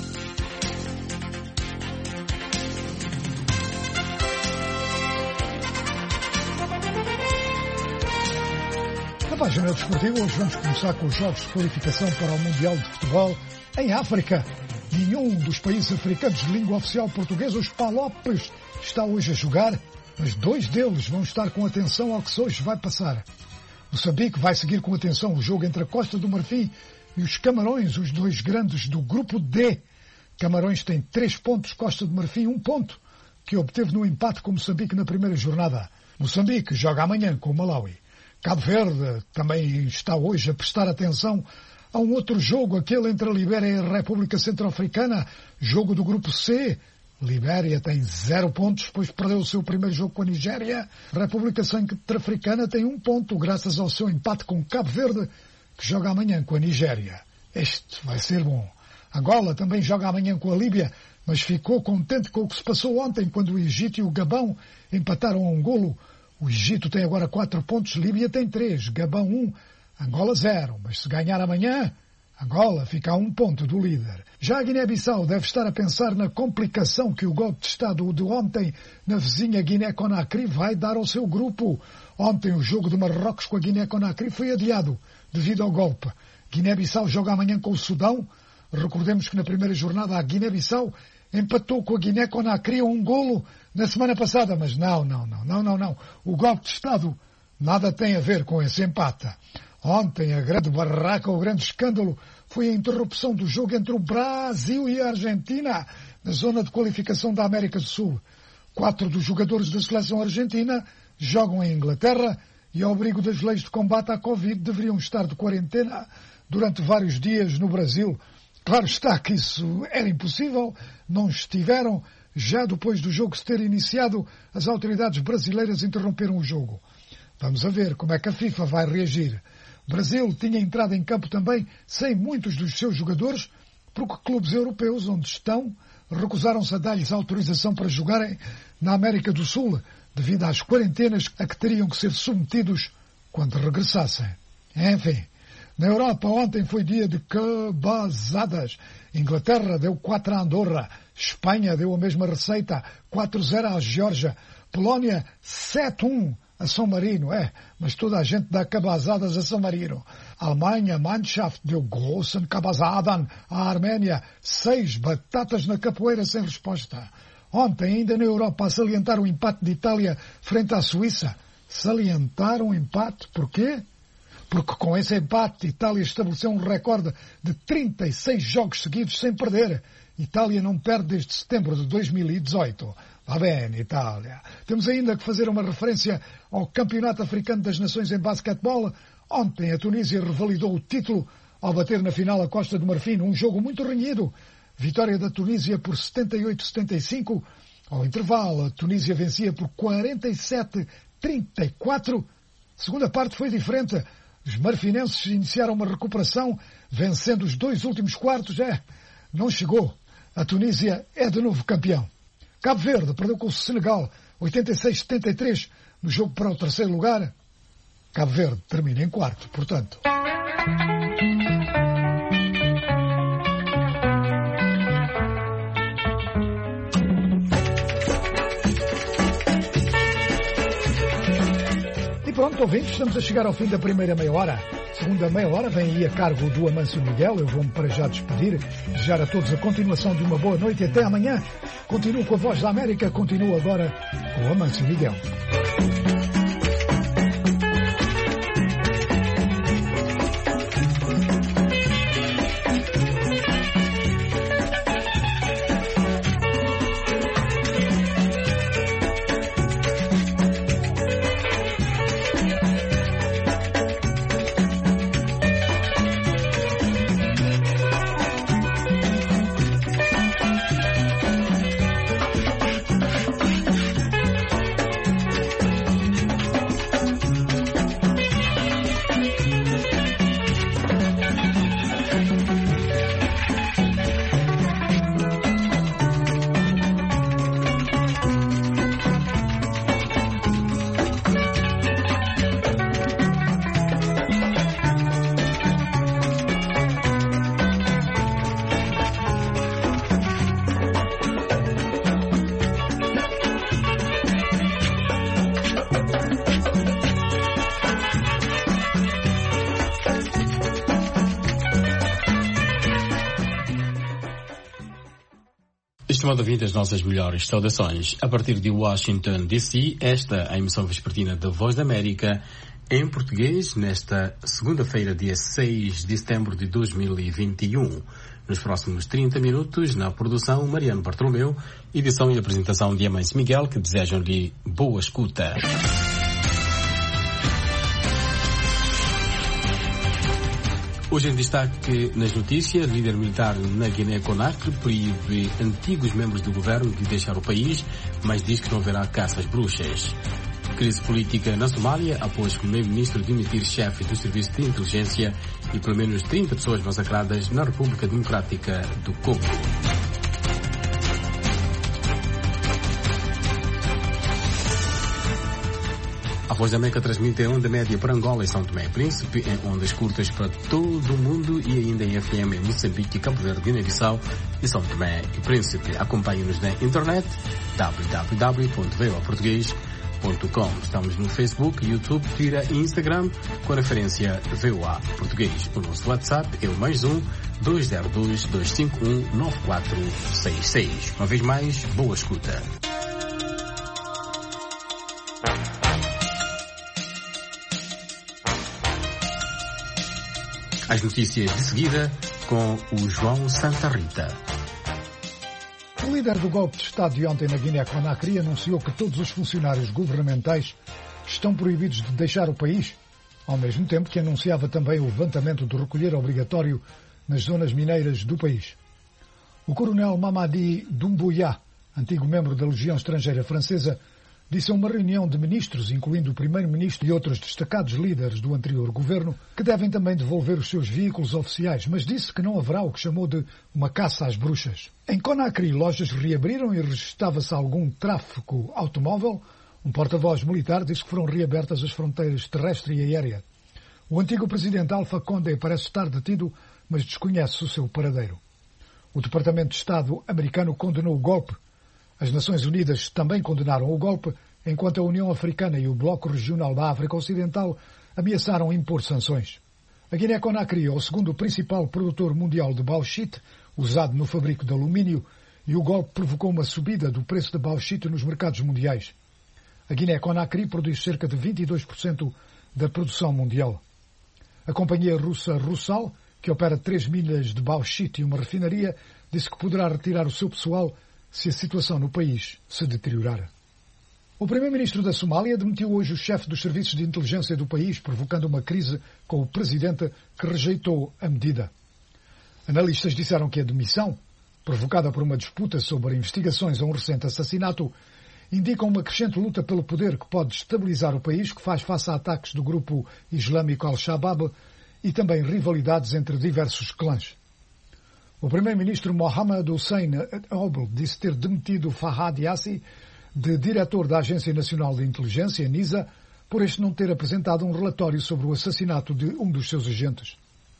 Na página desportiva, hoje vamos começar com os jogos de qualificação para o Mundial de Futebol em África. nenhum dos países africanos de língua oficial portuguesa, os Palopes, está hoje a jogar, mas 2 deles vão estar com atenção ao que hoje vai passar. Moçambique vai seguir com atenção o jogo entre a Costa do Marfim e os Camarões, os 2 grandes do grupo D. Camarões tem 3 pontos, Costa do Marfim 1 ponto, que obteve no empate com Moçambique na primeira jornada. Moçambique joga amanhã com o Malawi. Cabo Verde também está hoje a prestar atenção a um outro jogo, aquele entre a Libéria e a República Centro-Africana, jogo do grupo C. Libéria tem 0 pontos, pois perdeu o seu primeiro jogo com a Nigéria. A República Centro-Africana tem 1 ponto, graças ao seu empate com Cabo Verde, que joga amanhã com a Nigéria. Este vai ser bom. Angola também joga amanhã com a Líbia, mas ficou contente com o que se passou ontem, quando o Egito e o Gabão empataram a 1 golo. O Egito tem agora 4 pontos, Líbia tem 3, Gabão 1, Angola 0. Mas se ganhar amanhã, Angola fica a 1 ponto do líder. Já a Guiné-Bissau deve estar a pensar na complicação que o golpe de Estado de ontem na vizinha Guiné-Conakry vai dar ao seu grupo. Ontem o jogo de Marrocos com a Guiné-Conakry foi adiado devido ao golpe. Guiné-Bissau joga amanhã com o Sudão. Recordemos que na primeira jornada a Guiné-Bissau empatou com a Guiné-Conakry a 1 golo na semana passada, mas não. O golpe de Estado nada tem a ver com esse empate. Ontem a grande barraca, o grande escândalo, foi a interrupção do jogo entre o Brasil e a Argentina na zona de qualificação da América do Sul. 4 dos jogadores da seleção argentina jogam em Inglaterra e, ao abrigo das leis de combate à Covid, deveriam estar de quarentena durante vários dias no Brasil. Claro está que isso era impossível, não estiveram. Já depois do jogo se ter iniciado, as autoridades brasileiras interromperam o jogo. Vamos a ver como é que a FIFA vai reagir. O Brasil tinha entrado em campo também sem muitos dos seus jogadores, porque clubes europeus onde estão recusaram-se a dar-lhes autorização para jogarem na América do Sul, devido às quarentenas a que teriam que ser submetidos quando regressassem. Enfim, na Europa ontem foi dia de cabazadas. Inglaterra deu 4 a Andorra, Espanha deu a mesma receita, 4-0 à Geórgia, Polónia 7-1 a São Marino, mas toda a gente dá cabazadas a São Marino. A Alemanha, Mannschaft, deu großen Kabazadan à Arménia, 6 batatas na capoeira sem resposta. Ontem, ainda na Europa, a salientar o empate de Itália frente à Suíça. Salientar um empate, porquê? Porque com esse empate, Itália estabeleceu um recorde de 36 jogos seguidos sem perder. Itália não perde desde setembro de 2018. Va bene, Itália. Temos ainda que fazer uma referência ao Campeonato Africano das Nações em basquetebol. Ontem a Tunísia revalidou o título ao bater na final a Costa do Marfim num jogo muito renhido. Vitória da Tunísia por 78-75. Ao intervalo, a Tunísia vencia por 47-34. A segunda parte foi diferente. Os marfinenses iniciaram uma recuperação, vencendo os 2 últimos quartos. Não chegou. A Tunísia é de novo campeão. Cabo Verde perdeu com o Senegal 86-73 no jogo para o 3º lugar. Cabo Verde termina em 4º, portanto. E pronto, ouvintes, estamos a chegar ao fim da primeira meia hora. Segunda meia hora vem aí a cargo do Amâncio Miguel. Eu vou-me para já despedir, desejar a todos a continuação de uma boa noite e até amanhã. Continuo com a Voz da América, continuo agora com o Amâncio Miguel. estimado ouvinte, as nossas melhores saudações. A partir de Washington, D.C., esta é a emissão vespertina da Voz da América, em português, nesta segunda-feira, dia 6 de setembro de 2021. Nos próximos 30 minutos, na produção, Mariano Bartolomeu, edição e apresentação de Amâncio Miguel, que desejam-lhe boa escuta. Hoje em destaque nas notícias, líder militar na Guiné-Conakry proíbe antigos membros do governo de deixar o país, mas diz que não haverá caça às bruxas. Crise política na Somália, após o primeiro-ministro demitir chefe do serviço de inteligência e pelo menos 30 pessoas massacradas na República Democrática do Congo. A Voz da América transmite em onda média para Angola e São Tomé e Príncipe, em ondas curtas para todo o mundo e ainda em FM em Moçambique, Cabo Verde, Guiné-Bissau e São Tomé e Príncipe. Acompanhe-nos na internet www.voaportugues.com. Estamos no Facebook, YouTube, Twitter e Instagram com a referência VOA Português. O nosso WhatsApp é o +1 202 251 9466. Uma vez mais, boa escuta. As notícias de seguida com o João Santa Rita. O líder do golpe de Estado de ontem na Guiné-Conakry anunciou que todos os funcionários governamentais estão proibidos de deixar o país, ao mesmo tempo que anunciava também o levantamento do recolher obrigatório nas zonas mineiras do país. O coronel Mamadi Doumbouya, antigo membro da Legião Estrangeira Francesa, disse a uma reunião de ministros, incluindo o primeiro-ministro e outros destacados líderes do anterior governo, que devem também devolver os seus veículos oficiais, mas disse que não haverá o que chamou de uma caça às bruxas. Em Conakry, lojas reabriram e registava-se algum tráfego automóvel. Um porta-voz militar disse que foram reabertas as fronteiras terrestre e aérea. O antigo presidente Alpha Condé parece estar detido, mas desconhece o seu paradeiro. O Departamento de Estado americano condenou o golpe. As Nações Unidas também condenaram o golpe, enquanto a União Africana e o Bloco Regional da África Ocidental ameaçaram impor sanções. A Guiné-Conakry é o segundo principal produtor mundial de bauxite, usado no fabrico de alumínio, e o golpe provocou uma subida do preço da bauxite nos mercados mundiais. A Guiné-Conakry produz cerca de 22% da produção mundial. A companhia russa Rusal, que opera 3 milhas de bauxite e uma refinaria, disse que poderá retirar o seu pessoal se a situação no país se deteriorar. O primeiro-ministro da Somália demitiu hoje o chefe dos serviços de inteligência do país, provocando uma crise com o presidente, que rejeitou a medida. Analistas disseram que a demissão, provocada por uma disputa sobre investigações a um recente assassinato, indica uma crescente luta pelo poder que pode destabilizar o país, que faz face a ataques do grupo islâmico Al-Shabaab e também rivalidades entre diversos clãs. O primeiro-ministro Mohamed Hussein Obel disse ter demitido Fahad Yassi, de diretor da Agência Nacional de Inteligência, NISA, por este não ter apresentado um relatório sobre o assassinato de um dos seus agentes.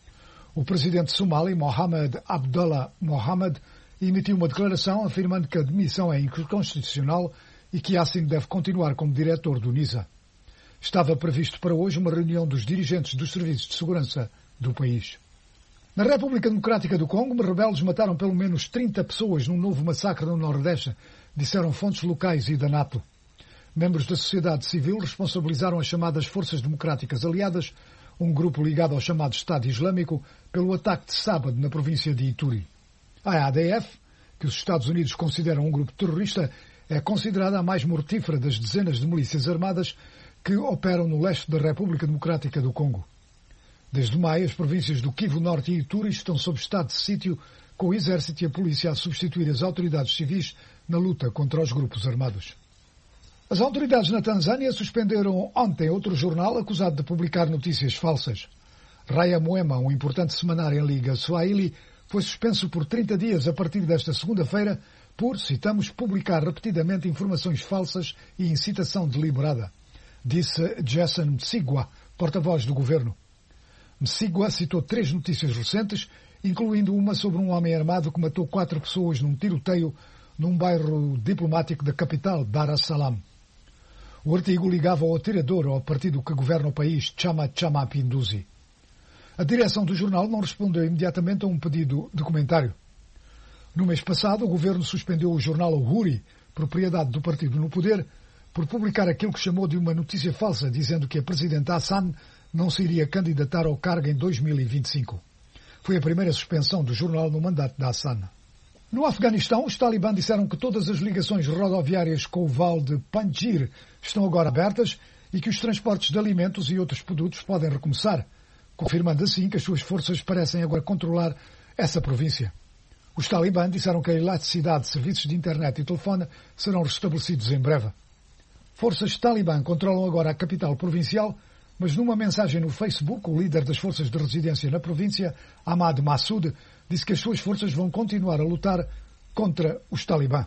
O presidente somali, Mohamed Abdullah Mohamed, emitiu uma declaração afirmando que a demissão é inconstitucional e que Yassin deve continuar como diretor do NISA. Estava previsto para hoje uma reunião dos dirigentes dos serviços de segurança do país. Na República Democrática do Congo, rebeldes mataram pelo menos 30 pessoas num novo massacre no Nordeste, disseram fontes locais e da NATO. Membros da sociedade civil responsabilizaram as chamadas Forças Democráticas Aliadas, um grupo ligado ao chamado Estado Islâmico, pelo ataque de sábado na província de Ituri. A ADF, que os Estados Unidos consideram um grupo terrorista, é considerada a mais mortífera das dezenas de milícias armadas que operam no leste da República Democrática do Congo. Desde maio, as províncias do Kivu Norte e Ituri estão sob estado de sítio, com o exército e a polícia a substituir as autoridades civis na luta contra os grupos armados. As autoridades na Tanzânia suspenderam ontem outro jornal acusado de publicar notícias falsas. Raia Moema, um importante semanário em língua Swahili, foi suspenso por 30 dias a partir desta segunda-feira por, citamos, publicar repetidamente informações falsas e incitação deliberada, disse Jason Msigwa, porta-voz do governo. Msigwa citou 3 notícias recentes, incluindo uma sobre um homem armado que matou 4 pessoas num tiroteio num bairro diplomático da capital, Dar es Salaam. O artigo ligava o atirador ao partido que governa o país, Chama Chama Pinduzi. A direção do jornal não respondeu imediatamente a um pedido de comentário. No mês passado, o governo suspendeu o jornal Uhuri, propriedade do partido no poder, por publicar aquilo que chamou de uma notícia falsa, dizendo que a presidente Hassan não se iria candidatar ao cargo em 2025. Foi a primeira suspensão do jornal no mandato de Hassan. No Afeganistão, os talibãs disseram que todas as ligações rodoviárias com o vale de Panjshir estão agora abertas e que os transportes de alimentos e outros produtos podem recomeçar, confirmando assim que as suas forças parecem agora controlar essa província. Os talibãs disseram que a eletricidade, serviços de internet e telefone serão restabelecidos em breve. Forças talibã controlam agora a capital provincial, mas numa mensagem no Facebook, o líder das forças de resistência na província, Ahmad Massoud, disse que as suas forças vão continuar a lutar contra os talibã.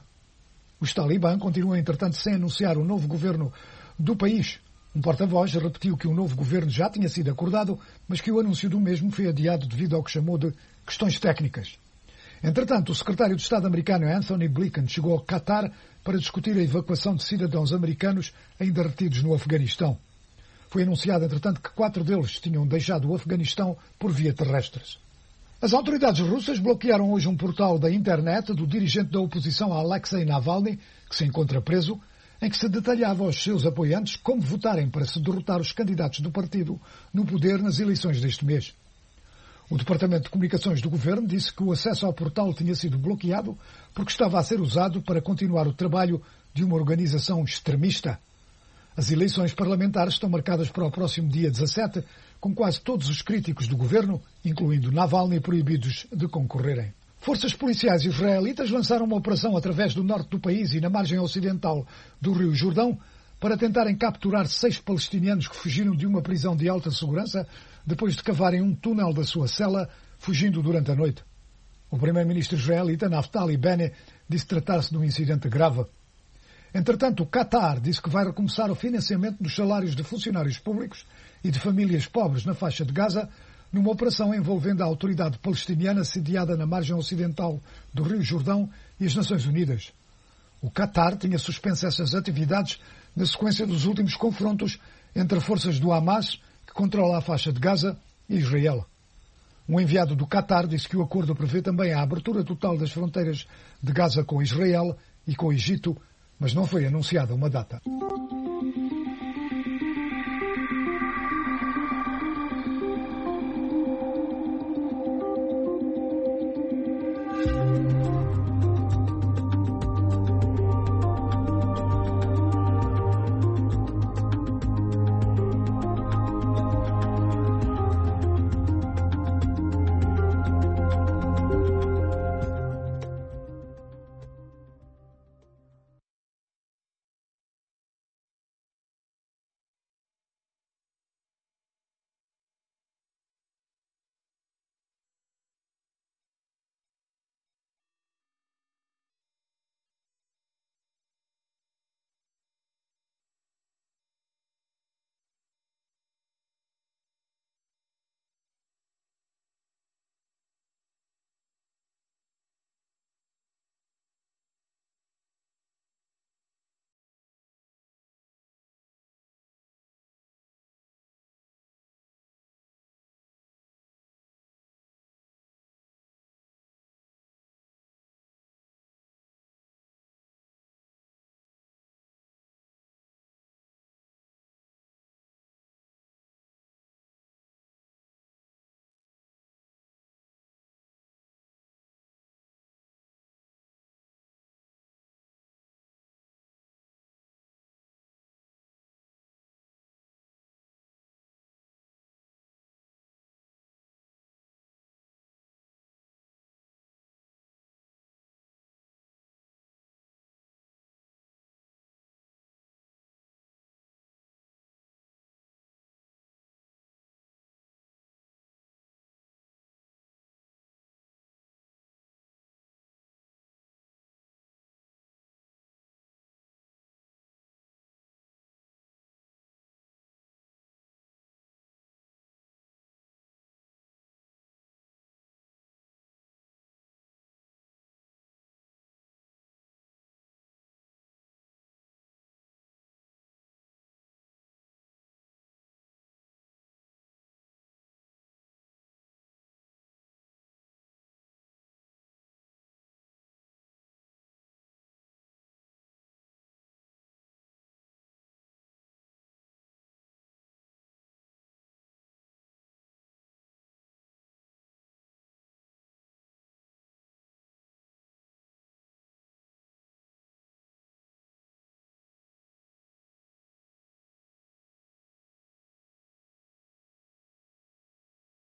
Os talibã continuam, entretanto, sem anunciar o novo governo do país. Um porta-voz repetiu que o novo governo já tinha sido acordado, mas que o anúncio do mesmo foi adiado devido ao que chamou de questões técnicas. Entretanto, o secretário de Estado americano Anthony Blinken chegou ao Qatar para discutir a evacuação de cidadãos americanos ainda retidos no Afeganistão. Foi anunciado, entretanto, que 4 deles tinham deixado o Afeganistão por via terrestre. As autoridades russas bloquearam hoje um portal da internet do dirigente da oposição Alexei Navalny, que se encontra preso, em que se detalhava aos seus apoiantes como votarem para se derrotar os candidatos do partido no poder nas eleições deste mês. O Departamento de Comunicações do Governo disse que o acesso ao portal tinha sido bloqueado porque estava a ser usado para continuar o trabalho de uma organização extremista. As eleições parlamentares estão marcadas para o próximo dia 17, com quase todos os críticos do governo, incluindo Navalny, proibidos de concorrerem. Forças policiais israelitas lançaram uma operação através do norte do país e na margem ocidental do Rio Jordão para tentarem capturar 6 palestinianos que fugiram de uma prisão de alta segurança depois de cavarem um túnel da sua cela, fugindo durante a noite. O primeiro-ministro israelita, Naftali Bennett, disse tratar-se de um incidente grave. Entretanto, o Qatar disse que vai recomeçar o financiamento dos salários de funcionários públicos e de famílias pobres na faixa de Gaza, numa operação envolvendo a autoridade palestiniana sediada na margem ocidental do Rio Jordão e as Nações Unidas. O Qatar tinha suspenso essas atividades na sequência dos últimos confrontos entre forças do Hamas, que controla a faixa de Gaza, e Israel. Um enviado do Qatar disse que o acordo prevê também a abertura total das fronteiras de Gaza com Israel e com o Egito, mas não foi anunciada uma data.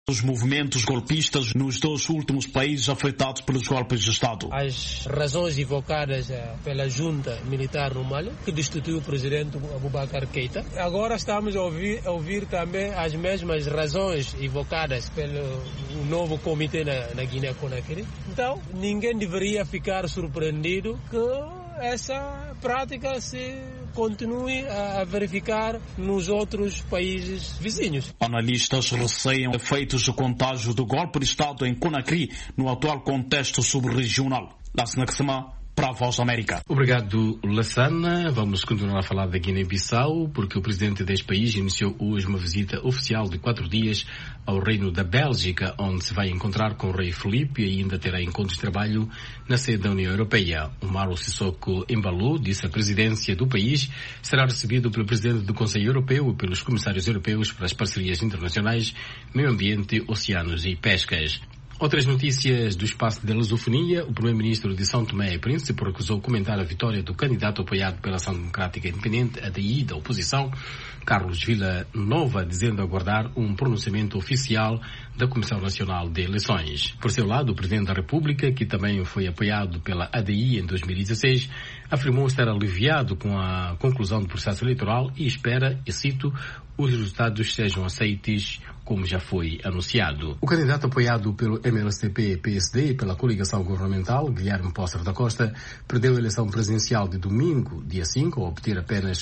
os movimentos golpistas nos 2 últimos países afetados pelos golpes de Estado. As razões evocadas pela junta militar no Mali, que destituiu o presidente Abubakar Keita. Agora estamos a ouvir também as mesmas razões evocadas pelo novo comitê na Guiné-Conakry. Então, ninguém deveria ficar surpreendido que essa prática se continue a verificar nos outros países vizinhos. Analistas receiam efeitos de contágio do golpe de Estado em Conakry no atual contexto sub-regional. Lassana Ksema, para a Voz da América. Obrigado, Lassana. Vamos continuar a falar da Guiné-Bissau, porque o presidente deste país iniciou hoje uma visita oficial de 4 dias ao Reino da Bélgica, onde se vai encontrar com o rei Filipe e ainda terá encontros de trabalho na sede da União Europeia. Umaro Sissoko Embalo disse a presidência do país será recebido pelo presidente do Conselho Europeu e pelos comissários europeus para as parcerias internacionais, meio ambiente, oceanos e pescas. Outras notícias do espaço da lusofonia. O primeiro-ministro de São Tomé e Príncipe recusou comentar a vitória do candidato apoiado pela Ação Democrática Independente, ADI, da oposição, Carlos Villanova, dizendo aguardar um pronunciamento oficial da Comissão Nacional de Eleições. Por seu lado, o Presidente da República, que também foi apoiado pela ADI em 2016, afirmou estar aliviado com a conclusão do processo eleitoral e espera, e cito, os resultados sejam aceites como já foi anunciado. O candidato apoiado pelo MLSTP-PSD e pela coligação governamental, Guilherme Póster da Costa, perdeu a eleição presidencial de domingo, dia 5, ao obter apenas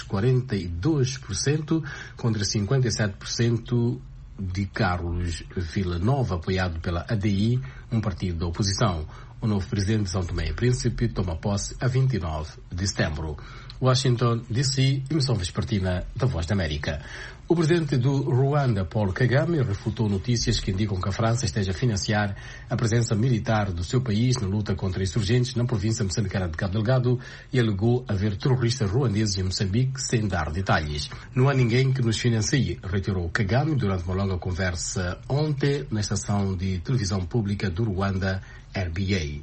42% contra 57% de Carlos Villanova, apoiado pela ADI, um partido da oposição. O novo presidente de São Tomé e Príncipe toma posse a 29 de setembro. Washington, D.C., emissão vespertina da Voz da América. O presidente do Ruanda, Paul Kagame, refutou notícias que indicam que a França esteja a financiar a presença militar do seu país na luta contra insurgentes na província moçambicana de Cabo Delgado e alegou haver terroristas ruandeses em Moçambique sem dar detalhes. Não há ninguém que nos financie, reiterou Kagame durante uma longa conversa ontem na estação de televisão pública do Ruanda, RBA.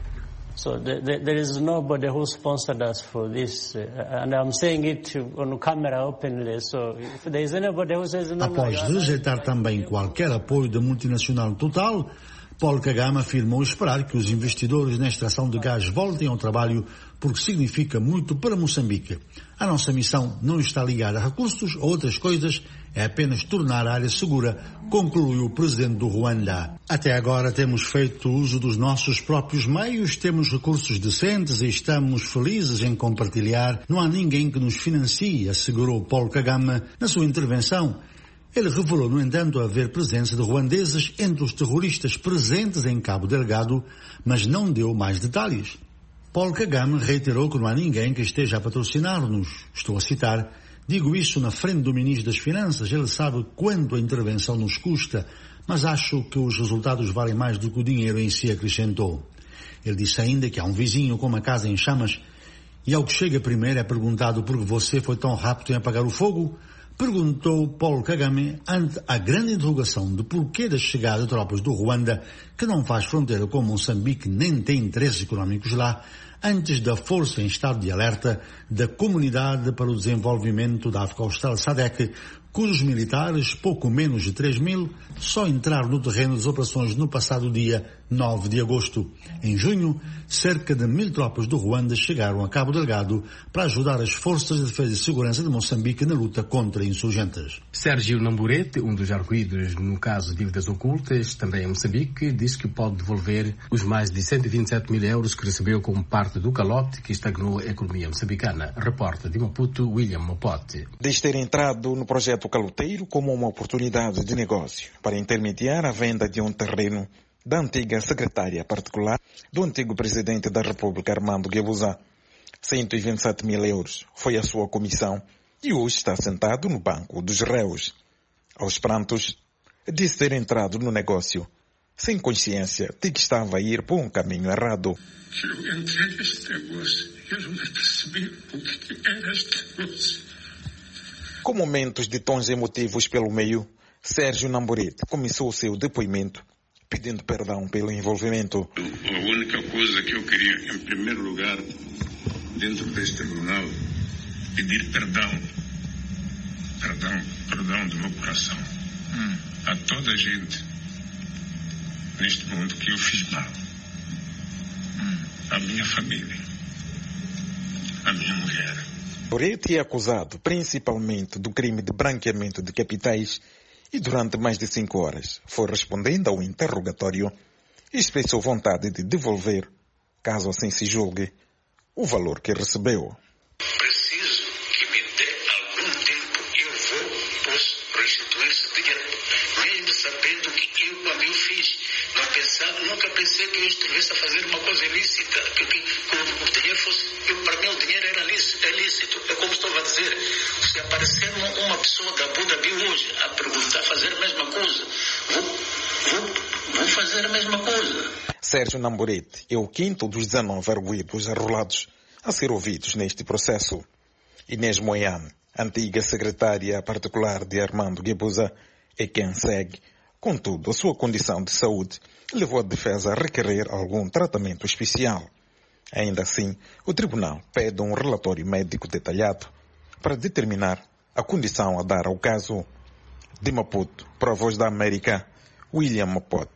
So there is nobody who sponsored us for this, and I'm saying it on camera openly. So if there is anybody who says no, após rejeitar também qualquer apoio da multinacional Total, Paul Kagame afirmou esperar que os investidores na extração de gás voltem ao trabalho porque significa muito para Moçambique. A nossa missão não está ligada a recursos ou outras coisas, é apenas tornar a área segura, concluiu o presidente do Ruanda. Até agora temos feito uso dos nossos próprios meios, temos recursos decentes e estamos felizes em compartilhar. Não há ninguém que nos financie, assegurou Paul Kagame na sua intervenção. Ele revelou, no entanto, haver presença de ruandeses entre os terroristas presentes em Cabo Delgado, mas não deu mais detalhes. Paul Kagame reiterou que não há ninguém que esteja a patrocinar-nos. Estou a citar: digo isso na frente do Ministro das Finanças, ele sabe quanto a intervenção nos custa, mas acho que os resultados valem mais do que o dinheiro em si, acrescentou. Ele disse ainda que há um vizinho com uma casa em chamas e ao que chega primeiro é perguntado por que você foi tão rápido em apagar o fogo. Perguntou Paul Kagame ante a grande interrogação de porquê da chegada de tropas do Ruanda, que não faz fronteira com Moçambique nem tem interesses económicos lá, antes da força em estado de alerta da Comunidade para o Desenvolvimento da África Austral, SADC, cujos militares, pouco menos de 3.000, só entraram no terreno das operações no passado dia 9 de agosto. Em junho, cerca de 1.000 tropas do Ruanda chegaram a Cabo Delgado para ajudar as forças de defesa e segurança de Moçambique na luta contra insurgentes. Sérgio Namburete, um dos arguidos no caso de dívidas ocultas, também em Moçambique, diz que pode devolver os mais de 127 mil euros que recebeu como parte do calote que estagnou a economia moçambicana. Repórter de Maputo, William Mopote. Diz ter entrado no projeto caloteiro como uma oportunidade de negócio para intermediar a venda de um terreno da antiga secretária particular do antigo presidente da República, Armando Guebuza. 127 mil euros foi a sua comissão e hoje está sentado no banco dos réus. Aos prantos, disse ter entrado no negócio sem consciência de que estava a ir por um caminho errado. Eu entrei neste negócio, eu não percebi o que era este negócio. Com momentos de tons emotivos pelo meio, Sérgio Namburete começou o seu depoimento pedindo perdão pelo envolvimento. A única coisa que eu queria, em primeiro lugar, dentro deste tribunal, pedir perdão do meu coração a toda a gente neste mundo que eu fiz mal. A minha família, a minha mulher. Moretti é acusado principalmente do crime de branqueamento de capitais e durante mais de 5 horas foi respondendo ao interrogatório e expressou vontade de devolver, caso assim se julgue, o valor que recebeu. Preciso que me dê algum tempo e eu vou restituir esse dinheiro, mesmo sabendo que eu, quando eu fiz, nunca pensei que eu estivesse a fazer uma coisa ilícita, que o dinheiro fosse, para mim o dinheiro era lícito, é como estava a dizer, se aparecer uma pessoa da Abu Dhabi hoje a perguntar, fazer a mesma coisa, vou fazer a mesma coisa. Sérgio Namborete é o 5º dos 19 arguidos arrolados a ser ouvidos neste processo. Inês Moiane, antiga secretária particular de Armando Guebuza, é quem segue. Contudo, a sua condição de saúde levou a defesa a requerer algum tratamento especial. Ainda assim, o tribunal pede um relatório médico detalhado para determinar a condição a dar ao caso. De Maputo, para a Voz da América, William Mapote.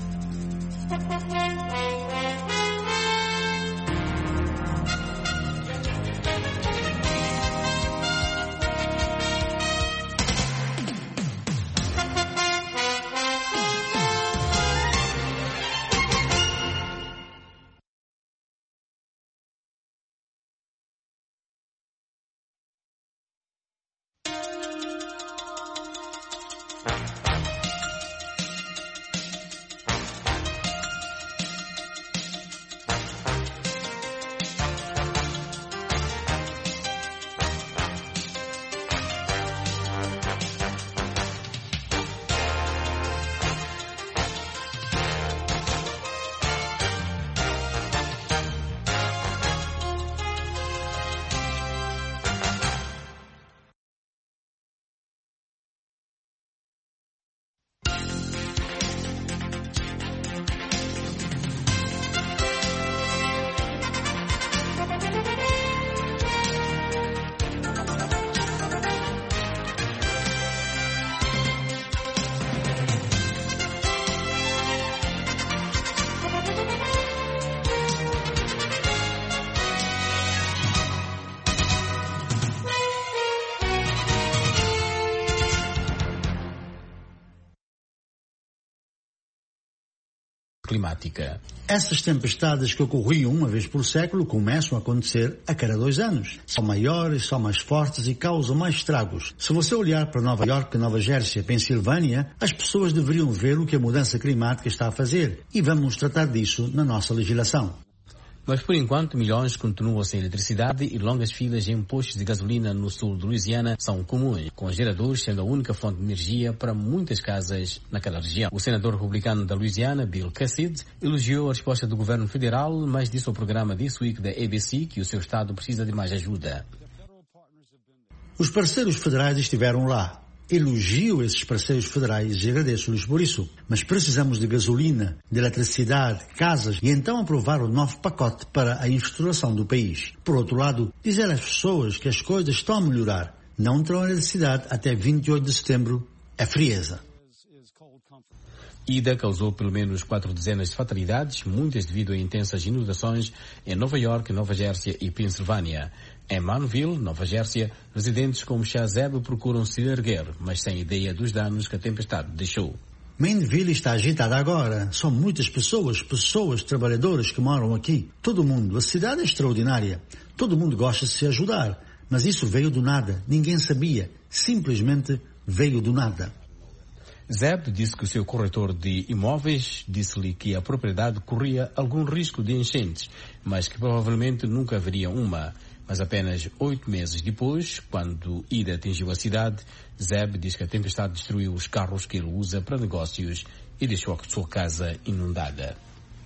climática. Essas tempestades que ocorriam uma vez por século começam a acontecer a cada 2 anos. São maiores, são mais fortes e causam mais estragos. Se você olhar para Nova York, Nova Jersey, Pensilvânia, as pessoas deveriam ver o que a mudança climática está a fazer. E vamos tratar disso na nossa legislação. Mas, por enquanto, milhões continuam sem eletricidade e longas filas em postos de gasolina no sul de Louisiana são comuns, com geradores sendo a única fonte de energia para muitas casas naquela região. O senador republicano da Louisiana, Bill Cassidy, elogiou a resposta do governo federal, mas disse ao programa This Week da ABC que o seu estado precisa de mais ajuda. Os parceiros federais estiveram lá. Elogio esses parceiros federais e agradeço-lhes por isso. Mas precisamos de gasolina, de eletricidade, casas e então aprovar o novo pacote para a infraestruturação do país. Por outro lado, dizer às pessoas que as coisas estão a melhorar, não terão eletricidade até 28 de setembro, é frieza. Ida causou pelo menos 4 dezenas de fatalidades, muitas devido a intensas inundações em Nova York, Nova Jersey e Pensilvânia. Em Manville, Nova Jersey, residentes como Shazeb procuram se erguer, mas sem ideia dos danos que a tempestade deixou. Manville está agitada agora. São muitas pessoas, trabalhadores que moram aqui. Todo mundo. A cidade é extraordinária. Todo mundo gosta de se ajudar. Mas isso veio do nada. Ninguém sabia. Simplesmente veio do nada. Zeb disse que o seu corretor de imóveis disse-lhe que a propriedade corria algum risco de enchentes, mas que provavelmente nunca haveria uma. Mas apenas 8 meses depois, quando Ida atingiu a cidade, Zeb diz que a tempestade destruiu os carros que ele usa para negócios e deixou a sua casa inundada.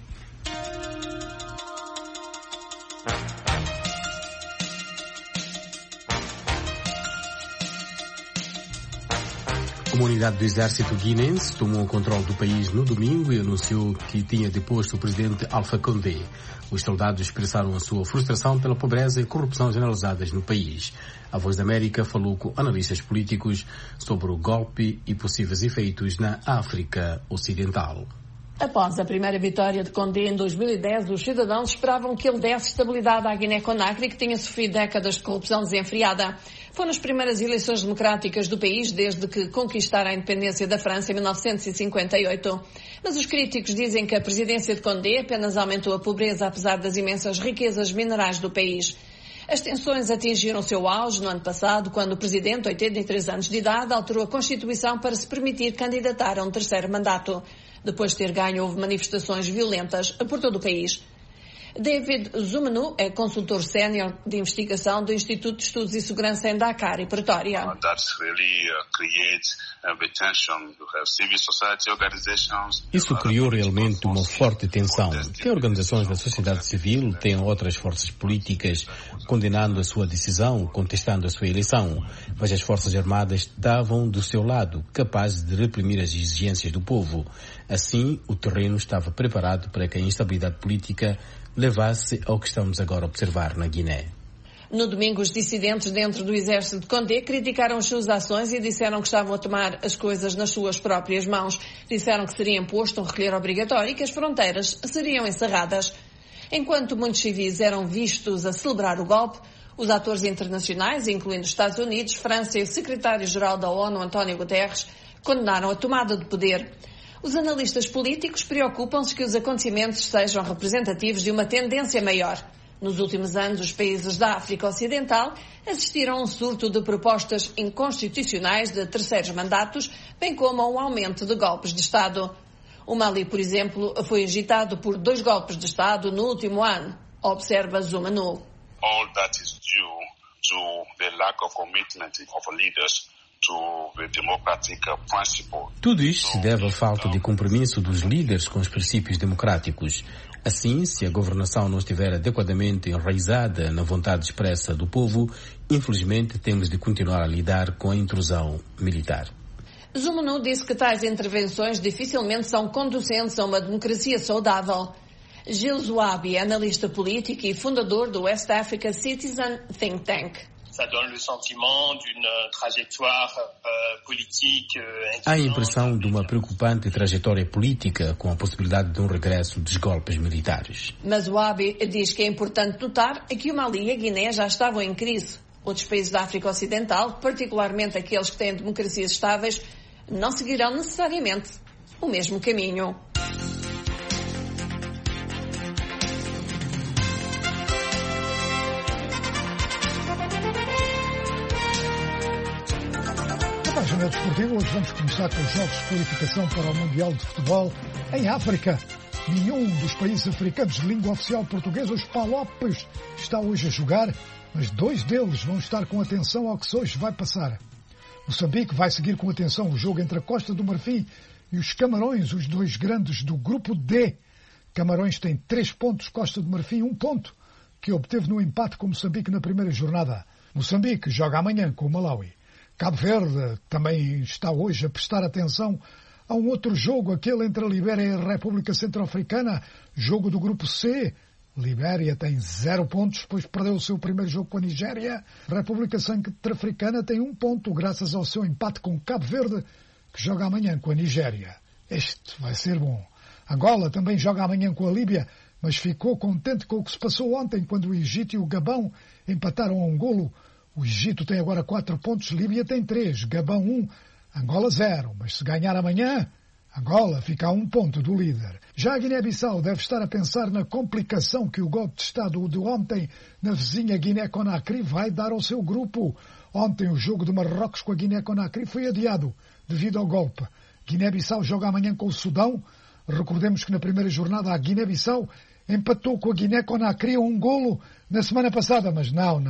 Uma unidade do exército guinense tomou o controle do país no domingo e anunciou que tinha deposto o presidente Alpha Condé. Os soldados expressaram a sua frustração pela pobreza e corrupção generalizadas no país. A Voz da América falou com analistas políticos sobre o golpe e possíveis efeitos na África Ocidental. Após a primeira vitória de Condé em 2010, os cidadãos esperavam que ele desse estabilidade à Guiné-Conakry, que tinha sofrido décadas de corrupção desenfreada. Foram as primeiras eleições democráticas do país desde que conquistara a independência da França em 1958. Mas os críticos dizem que a presidência de Condé apenas aumentou a pobreza, apesar das imensas riquezas minerais do país. As tensões atingiram o seu auge no ano passado, quando o presidente, 83 anos de idade, alterou a Constituição para se permitir candidatar a um terceiro mandato. Depois de ter ganho, houve manifestações violentas por todo o país. David Zumanu é consultor sénior de investigação do Instituto de Estudos e Segurança em Dakar e Pretória. Isso criou realmente uma forte tensão. Tem organizações da sociedade civil, tem outras forças políticas condenando a sua decisão, contestando a sua eleição. Mas as forças armadas estavam do seu lado, capazes de reprimir as exigências do povo. Assim, o terreno estava preparado para que a instabilidade política levasse ao que estamos agora a observar na Guiné. No domingo, os dissidentes dentro do exército de Condé criticaram as suas ações e disseram que estavam a tomar as coisas nas suas próprias mãos. Disseram que seria imposto um recolher obrigatório e que as fronteiras seriam encerradas. Enquanto muitos civis eram vistos a celebrar o golpe, os atores internacionais, incluindo os Estados Unidos, França e o secretário-geral da ONU, António Guterres, condenaram a tomada de poder. Os analistas políticos preocupam-se que os acontecimentos sejam representativos de uma tendência maior. Nos últimos anos, os países da África Ocidental assistiram a um surto de propostas inconstitucionais de terceiros mandatos, bem como a um aumento de golpes de Estado. O Mali, por exemplo, foi agitado por 2 golpes de Estado no último ano, observa Zumanu. All that is due to the lack of commitment of leaders. Tudo isto se deve à falta de compromisso dos líderes com os princípios democráticos. Assim, se a governação não estiver adequadamente enraizada na vontade expressa do povo, infelizmente temos de continuar a lidar com a intrusão militar. Zumanu disse que tais intervenções dificilmente são conducentes a uma democracia saudável. Gilles Zouabi é analista político e fundador do West Africa Citizen Think Tank. Há a impressão de uma preocupante trajetória política com a possibilidade de um regresso dos golpes militares. Mas o Abi diz que é importante notar que o Mali e a Guiné já estavam em crise. Outros países da África Ocidental, particularmente aqueles que têm democracias estáveis, não seguirão necessariamente o mesmo caminho. Na página desportiva, hoje vamos começar com os jogos de qualificação para o Mundial de Futebol em África. Nenhum dos países africanos de língua oficial portuguesa, os PALOPs, está hoje a jogar, mas 2 deles vão estar com atenção ao que se hoje vai passar. Moçambique vai seguir com atenção o jogo entre a Costa do Marfim e os Camarões, os 2 grandes do grupo D. Camarões tem 3 pontos, Costa do Marfim 1 ponto, que obteve no empate com Moçambique na primeira jornada. Moçambique joga amanhã com o Malawi. Cabo Verde também está hoje a prestar atenção a um outro jogo, aquele entre a Libéria e a República Centro-Africana, jogo do grupo C. Libéria tem 0 pontos, pois perdeu o seu primeiro jogo com a Nigéria. A República Centro-Africana tem 1 ponto, graças ao seu empate com Cabo Verde, que joga amanhã com a Nigéria. Este vai ser bom. Angola também joga amanhã com a Líbia, mas ficou contente com o que se passou ontem, quando o Egito e o Gabão empataram a um golo. O Egito tem agora 4 pontos, Líbia tem 3, Gabão 1, Angola 0. Mas se ganhar amanhã, Angola fica a 1 ponto do líder. Já a Guiné-Bissau deve estar a pensar na complicação que o golpe de Estado de ontem na vizinha Guiné-Conakry vai dar ao seu grupo. Ontem o jogo de Marrocos com a Guiné-Conakry foi adiado devido ao golpe. Guiné-Bissau joga amanhã com o Sudão. Recordemos que na primeira jornada a Guiné-Bissau empatou com a Guiné-Conakry a 1 golo na semana passada, mas não.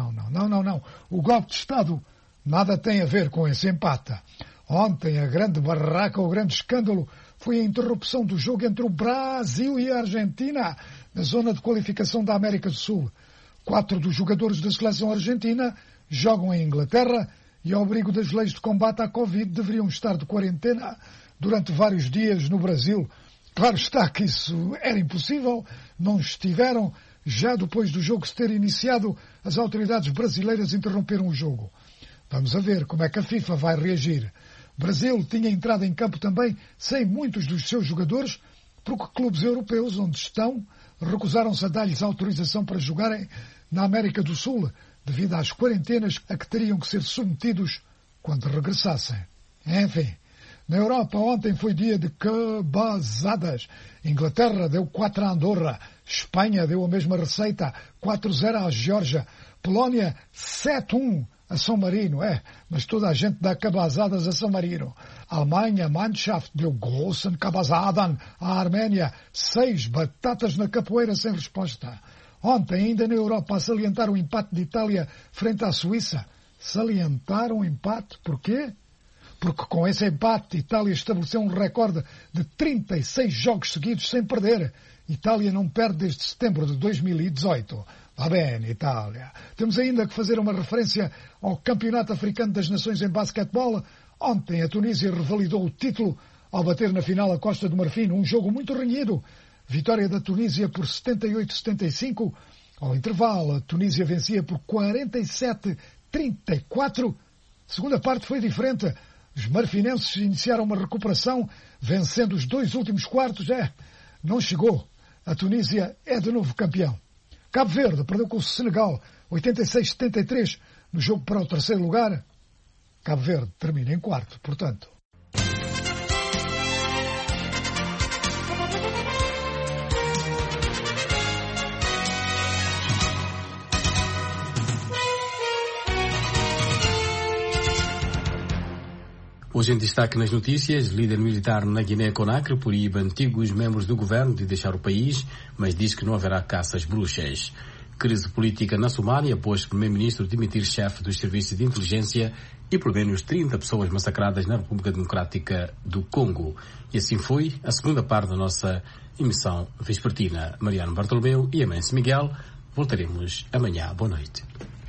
O golpe de Estado nada tem a ver com esse empate. Ontem a grande barraca, o grande escândalo, foi a interrupção do jogo entre o Brasil e a Argentina na zona de qualificação da América do Sul. 4 dos jogadores da seleção argentina jogam em Inglaterra e, ao abrigo das leis de combate à Covid, deveriam estar de quarentena durante vários dias no Brasil. Claro está que isso era impossível, não estiveram. Já depois do jogo se ter iniciado, as autoridades brasileiras interromperam o jogo. Vamos a ver como é que a FIFA vai reagir. O Brasil tinha entrado em campo também sem muitos dos seus jogadores, porque clubes europeus onde estão recusaram-se a dar-lhes autorização para jogarem na América do Sul, devido às quarentenas a que teriam que ser submetidos quando regressassem. Enfim, na Europa ontem foi dia de cabazadas. Inglaterra deu 4 a Andorra, Espanha deu a mesma receita, 4-0 à Geórgia, Polónia 7-1 a São Marino, mas toda a gente dá cabazadas a São Marino. A Alemanha, Mannschaft, deu großen Kabazadan à Arménia, 6 batatas na capoeira sem resposta. Ontem, ainda na Europa, a salientar o empate de Itália frente à Suíça. Salientar um empate, porquê? Porque com esse empate, Itália estabeleceu um recorde de 36 jogos seguidos sem perder. Itália não perde desde setembro de 2018. Va bene, Itália. Temos ainda que fazer uma referência ao Campeonato Africano das Nações em basquetebol. Ontem a Tunísia revalidou o título ao bater na final a Costa do Marfim, um jogo muito renhido. Vitória da Tunísia por 78-75. Ao intervalo, a Tunísia vencia por 47-34. A segunda parte foi diferente. Os marfinenses iniciaram uma recuperação, vencendo os 2 últimos quartos. Não chegou. A Tunísia é de novo campeão. Cabo Verde perdeu com o Senegal 86-73 no jogo para o terceiro lugar. Cabo Verde termina em quarto, portanto. Hoje em destaque nas notícias, líder militar na Guiné-Conakry proíbe antigos membros do governo de deixar o país, mas diz que não haverá caças bruxas. Crise política na Somália após o primeiro-ministro demitir chefe dos serviços de inteligência e pelo menos 30 pessoas massacradas na República Democrática do Congo. E assim foi a segunda parte da nossa emissão vespertina. Mariano Bartolomeu e Amâncio Miguel. Voltaremos amanhã. Boa noite.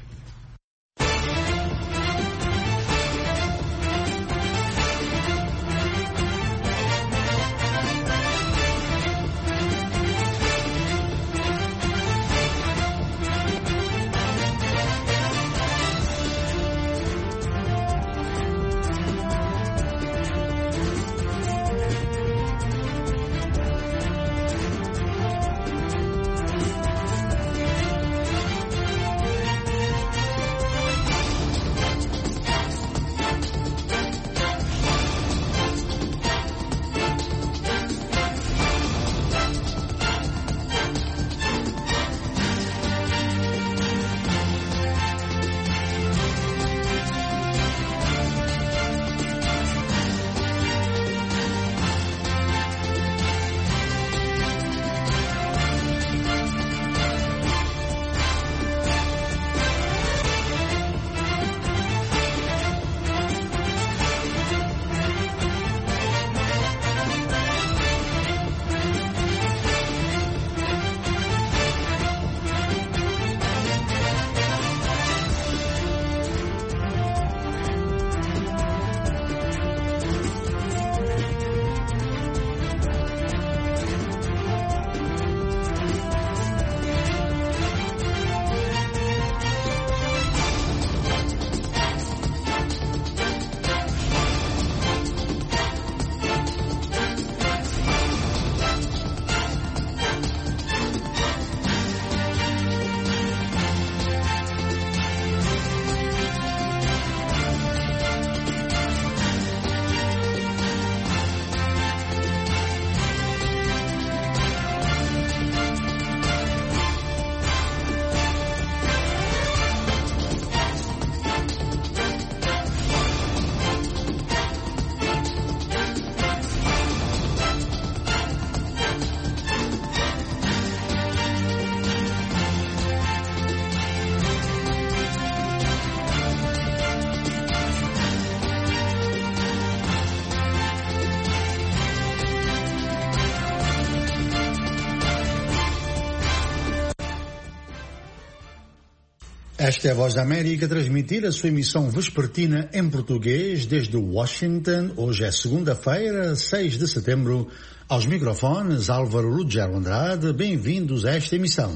Esta é a Voz da América, transmitir a sua emissão vespertina em português desde Washington. Hoje é segunda-feira, 6 de setembro. Aos microfones, Álvaro Ruggiero Andrade. Bem-vindos a esta emissão.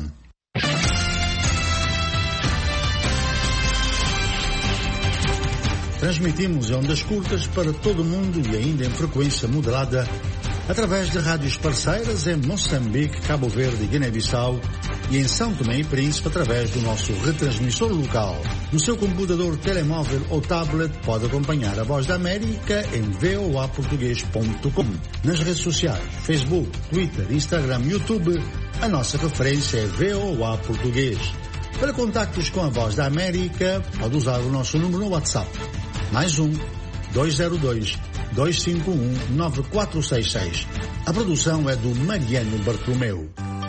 Transmitimos em ondas curtas para todo o mundo e ainda em frequência moderada através de rádios parceiras em Moçambique, Cabo Verde e Guiné-Bissau e em São Tomé e Príncipe através do nosso retransmissor local. No seu computador, telemóvel ou tablet pode acompanhar a Voz da América em voaportuguês.com. Nas redes sociais, Facebook, Twitter, Instagram, YouTube, a nossa referência é VOA Português. Para contactos com a Voz da América, pode usar o nosso número no WhatsApp. Mais 202-251-9466. A produção é do Mariano Bartolomeu.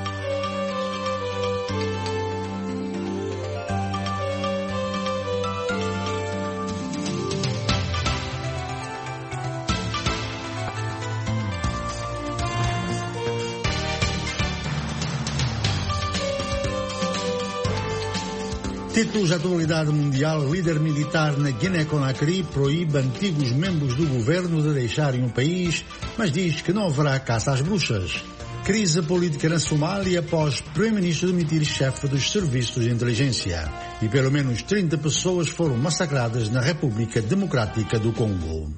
Títulos de atualidade mundial: líder militar na Guiné-Conakry proíbe antigos membros do governo de deixarem o país, mas diz que não haverá caça às bruxas. Crise política na Somália após primeiro-ministro demitir chefe dos serviços de inteligência. E pelo menos 30 pessoas foram massacradas na República Democrática do Congo.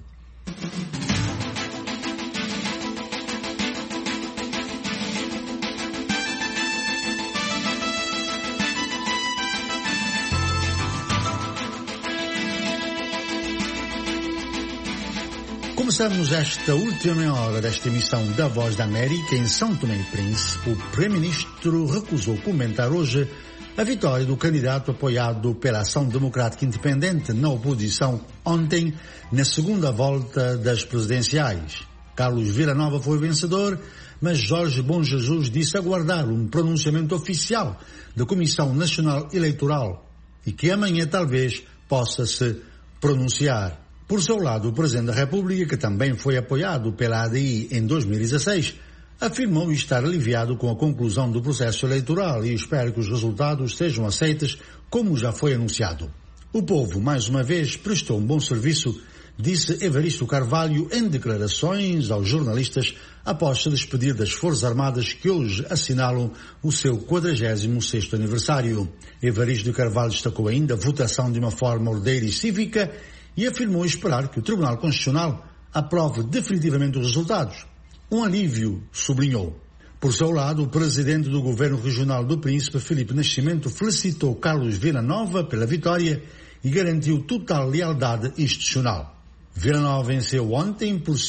Começamos esta última meia hora desta emissão da Voz da América em São Tomé e Príncipe. O Primeiro-Ministro recusou comentar hoje a vitória do candidato apoiado pela Ação Democrática Independente na oposição ontem, na segunda volta das presidenciais. Carlos Villanova foi vencedor, mas Jorge Bom Jesus disse aguardar um pronunciamento oficial da Comissão Nacional Eleitoral e que amanhã talvez possa se pronunciar. Por seu lado, o Presidente da República, que também foi apoiado pela ADI em 2016, afirmou estar aliviado com a conclusão do processo eleitoral e espera que os resultados sejam aceitos como já foi anunciado. O povo, mais uma vez, prestou um bom serviço, disse Evaristo Carvalho em declarações aos jornalistas após se despedir das Forças Armadas que hoje assinalam o seu 46º aniversário. Evaristo Carvalho destacou ainda a votação de uma forma ordeira e cívica e afirmou esperar que o Tribunal Constitucional aprove definitivamente os resultados. Um alívio, sublinhou. Por seu lado, o presidente do Governo Regional do Príncipe, Filipe Nascimento, felicitou Carlos Villanova pela vitória e garantiu total lealdade institucional. Villanova venceu ontem por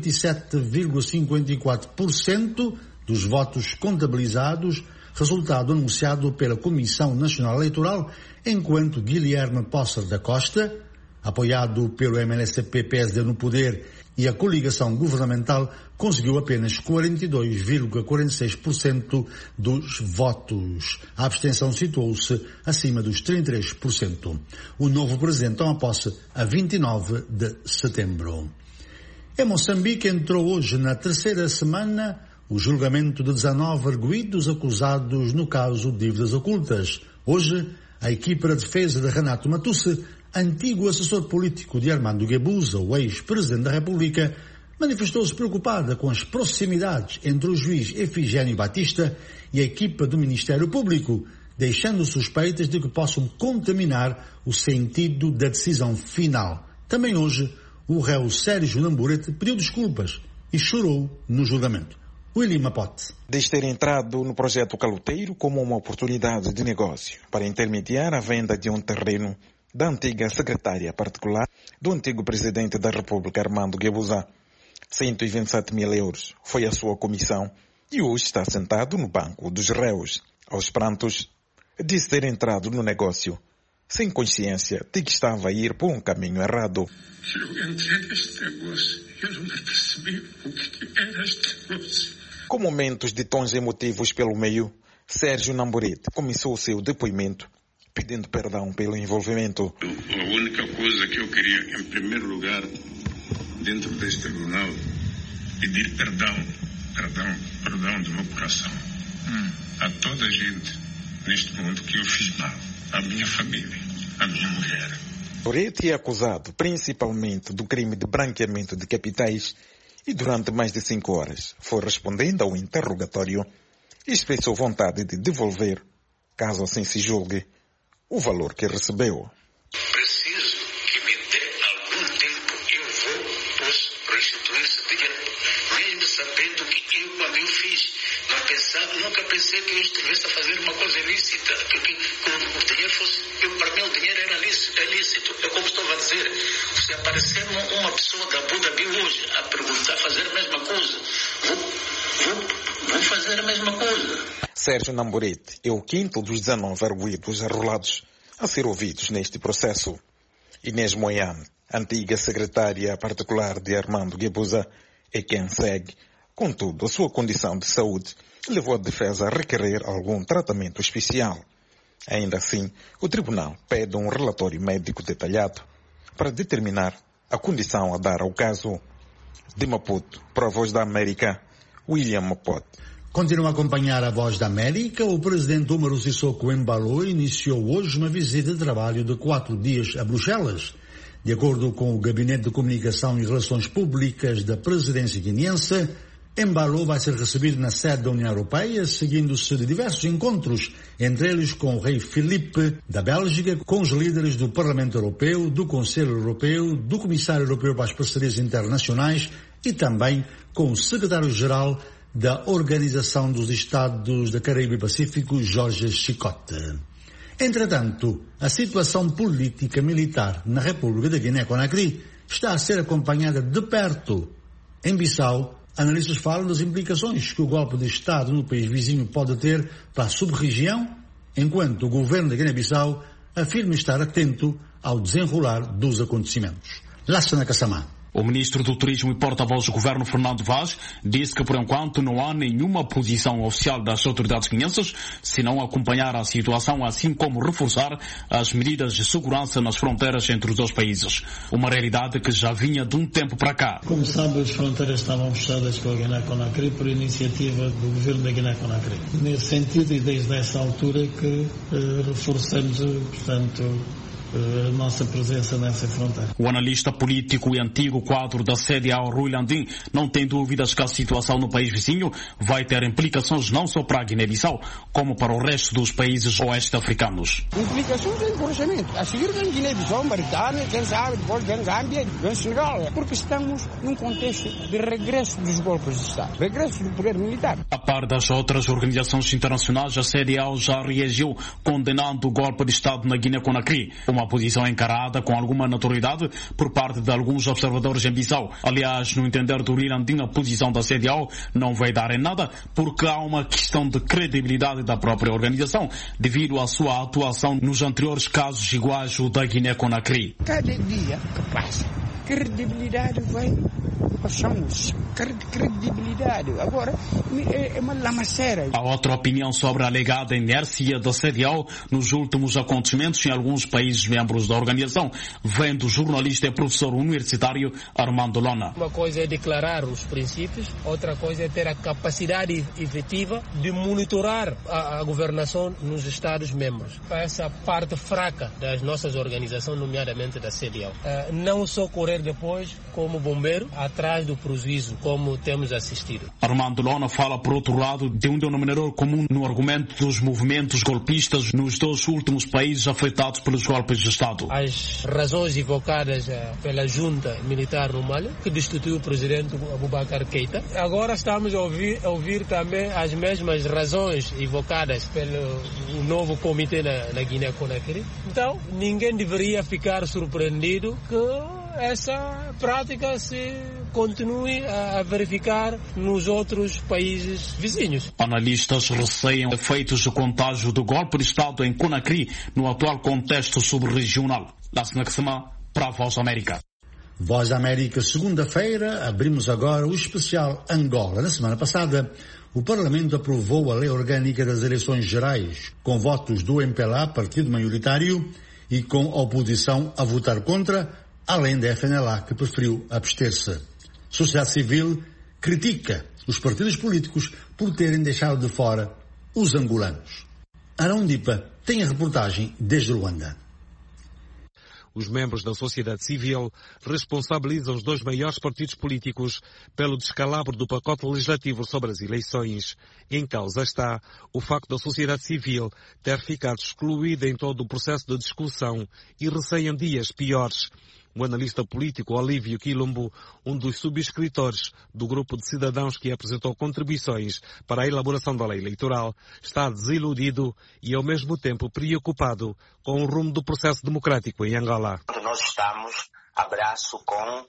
57,54% dos votos contabilizados, resultado anunciado pela Comissão Nacional Eleitoral, enquanto Guilherme Pócer da Costa, apoiado pelo MLSP-PSD no poder e a coligação governamental, conseguiu apenas 42,46% dos votos. A abstenção situou-se acima dos 33%. O novo presidente toma posse a 29 de setembro. Em Moçambique entrou hoje na terceira semana o julgamento de 19 arguidos acusados no caso de dívidas ocultas. Hoje, a equipa de defesa de Renato Matusse, antigo assessor político de Armando Guebuza, o ex-presidente da República, manifestou-se preocupada com as proximidades entre o juiz Efigênio Batista e a equipa do Ministério Público, deixando suspeitas de que possam contaminar o sentido da decisão final. Também hoje, o réu Sérgio Namburete pediu desculpas e chorou no julgamento. Willy Mapote. Diz ter entrado no projeto caloteiro como uma oportunidade de negócio para intermediar a venda de um terreno da antiga secretária particular do antigo presidente da República, Armando Guebuza. 127 mil euros foi a sua comissão e hoje está sentado no banco dos réus. Aos prantos, disse ter entrado no negócio sem consciência de que estava a ir por um caminho errado. Eu entrei neste negócio, eu não percebi o que era este negócio. Com momentos de tons emotivos pelo meio, Sérgio Namburete começou o seu depoimento pedindo perdão pelo envolvimento. A única coisa que eu queria, em primeiro lugar, dentro deste tribunal, pedir perdão do meu coração a toda a gente neste mundo que eu fiz mal, a minha família, a minha mulher. Namburete é acusado principalmente do crime de branqueamento de capitais e durante mais de 5 horas foi respondendo ao interrogatório e expressou vontade de devolver, caso assim se julgue, o valor que recebeu. Preciso que me dê algum tempo. Eu vou restituir esse dinheiro, mesmo sabendo que eu, quando eu fiz, nunca pensei que eu estivesse a fazer uma coisa ilícita, que o dinheiro fosse, para mim o dinheiro era lícito. É como estou a dizer, se aparecer uma pessoa da Abu Dhabi hoje a perguntar, fazer a mesma coisa, vou fazer a mesma coisa. Sérgio Namborete é o quinto dos 19 arguidos arrolados a ser ouvidos neste processo. Inês Moiane, antiga secretária particular de Armando Guebuza, é quem segue. Contudo, a sua condição de saúde levou a defesa a requerer algum tratamento especial. Ainda assim, o tribunal pede um relatório médico detalhado para determinar a condição a dar ao caso. De Maputo, para a Voz da América, William Mapote. Continua a acompanhar a Voz da América. O presidente Umaru Sissoko Embalo iniciou hoje uma visita de trabalho de 4 dias a Bruxelas. De acordo com o Gabinete de Comunicação e Relações Públicas da presidência guineense, Embalo vai ser recebido na sede da União Europeia, seguindo-se de diversos encontros, entre eles com o rei Filipe da Bélgica, com os líderes do Parlamento Europeu, do Conselho Europeu, do Comissário Europeu para as Parcerias Internacionais e também com o secretário-geral da Organização dos Estados da Caraíba e Pacífico, Jorge Chicote. Entretanto, a situação política militar na República da Guiné-Conakry está a ser acompanhada de perto. Em Bissau, analistas falam das implicações que o golpe de Estado no país vizinho pode ter para a sub-região, enquanto o governo da Guiné-Bissau afirma estar atento ao desenrolar dos acontecimentos. Lassana Kassamá. O ministro do Turismo e porta-voz do governo, Fernando Vaz, disse que por enquanto não há nenhuma posição oficial das autoridades guineenses, senão acompanhar a situação, assim como reforçar as medidas de segurança nas fronteiras entre os dois países. Uma realidade que já vinha de um tempo para cá. Como sabe, as fronteiras estavam fechadas com a Guiné-Conakry por iniciativa do governo da Guiné-Conakry. Nesse sentido, e desde essa altura que reforçamos, portanto, a nossa presença nessa fronteira. O analista político e antigo quadro da CDAO, Rui Landim, não tem dúvidas que a situação no país vizinho vai ter implicações não só para a Guiné-Bissau, como para o resto dos países oeste-africanos. Implicações de encorajamento. A seguir vem Guiné-Bissau, Mauritânia, quem sabe, depois vem Gâmbia, vem Senegal. Porque estamos num contexto de regresso dos golpes de Estado, regresso do poder militar. A par das outras organizações internacionais, a CDAO já reagiu condenando o golpe de Estado na Guiné-Conakry. Uma posição encarada com alguma naturalidade por parte de alguns observadores em Bissau. Aliás, no entender do Rilandim, a posição da CDAO não vai dar em nada porque há uma questão de credibilidade da própria organização devido à sua atuação nos anteriores casos iguais ao da Guiné-Conakry. Cada dia que passa, credibilidade vai passamos. Credibilidade. Agora é uma lamaceira. A outra opinião sobre a alegada inércia da CDAO nos últimos acontecimentos em alguns países membros da organização vem do jornalista e professor universitário Armando Lona. Uma coisa é declarar os princípios, outra coisa é ter a capacidade efetiva de monitorar a governação nos Estados-membros. Essa parte fraca das nossas organizações, nomeadamente da CDAO. Não só correr depois como bombeiro atrás do prejuízo, como temos assistido. Armando Lona fala, por outro lado, de um denominador comum no argumento dos movimentos golpistas nos dois últimos países afetados pelos golpes de Estado. As razões evocadas pela junta militar no Mali, que destituiu o presidente Abubakar Keita. Agora estamos a ouvir também as mesmas razões evocadas pelo novo comitê na Guiné-Conakry. Então, ninguém deveria ficar surpreendido que essa prática se continue a verificar nos outros países vizinhos. Analistas receiam efeitos de contágio do golpe de Estado em Conakry no atual contexto sub-regional. Lassana Kassamá, para a Voz da América. Voz da América, segunda-feira, abrimos agora o especial Angola. Na semana passada, o Parlamento aprovou a Lei Orgânica das Eleições Gerais, com votos do MPLA, partido maioritário, e com a oposição a votar contra, além da FNLA, que preferiu abster-se. A sociedade civil critica os partidos políticos por terem deixado de fora os angolanos. Arão Dipa tem a reportagem desde Luanda. Os membros da sociedade civil responsabilizam os dois maiores partidos políticos pelo descalabro do pacote legislativo sobre as eleições. Em causa está o facto da sociedade civil ter ficado excluída em todo o processo de discussão e receiam dias piores. O analista político Olívio Quilombo, um dos subscritores do grupo de cidadãos que apresentou contribuições para a elaboração da lei eleitoral, está desiludido e ao mesmo tempo preocupado com o rumo do processo democrático em Angola. Nós estamos a braço com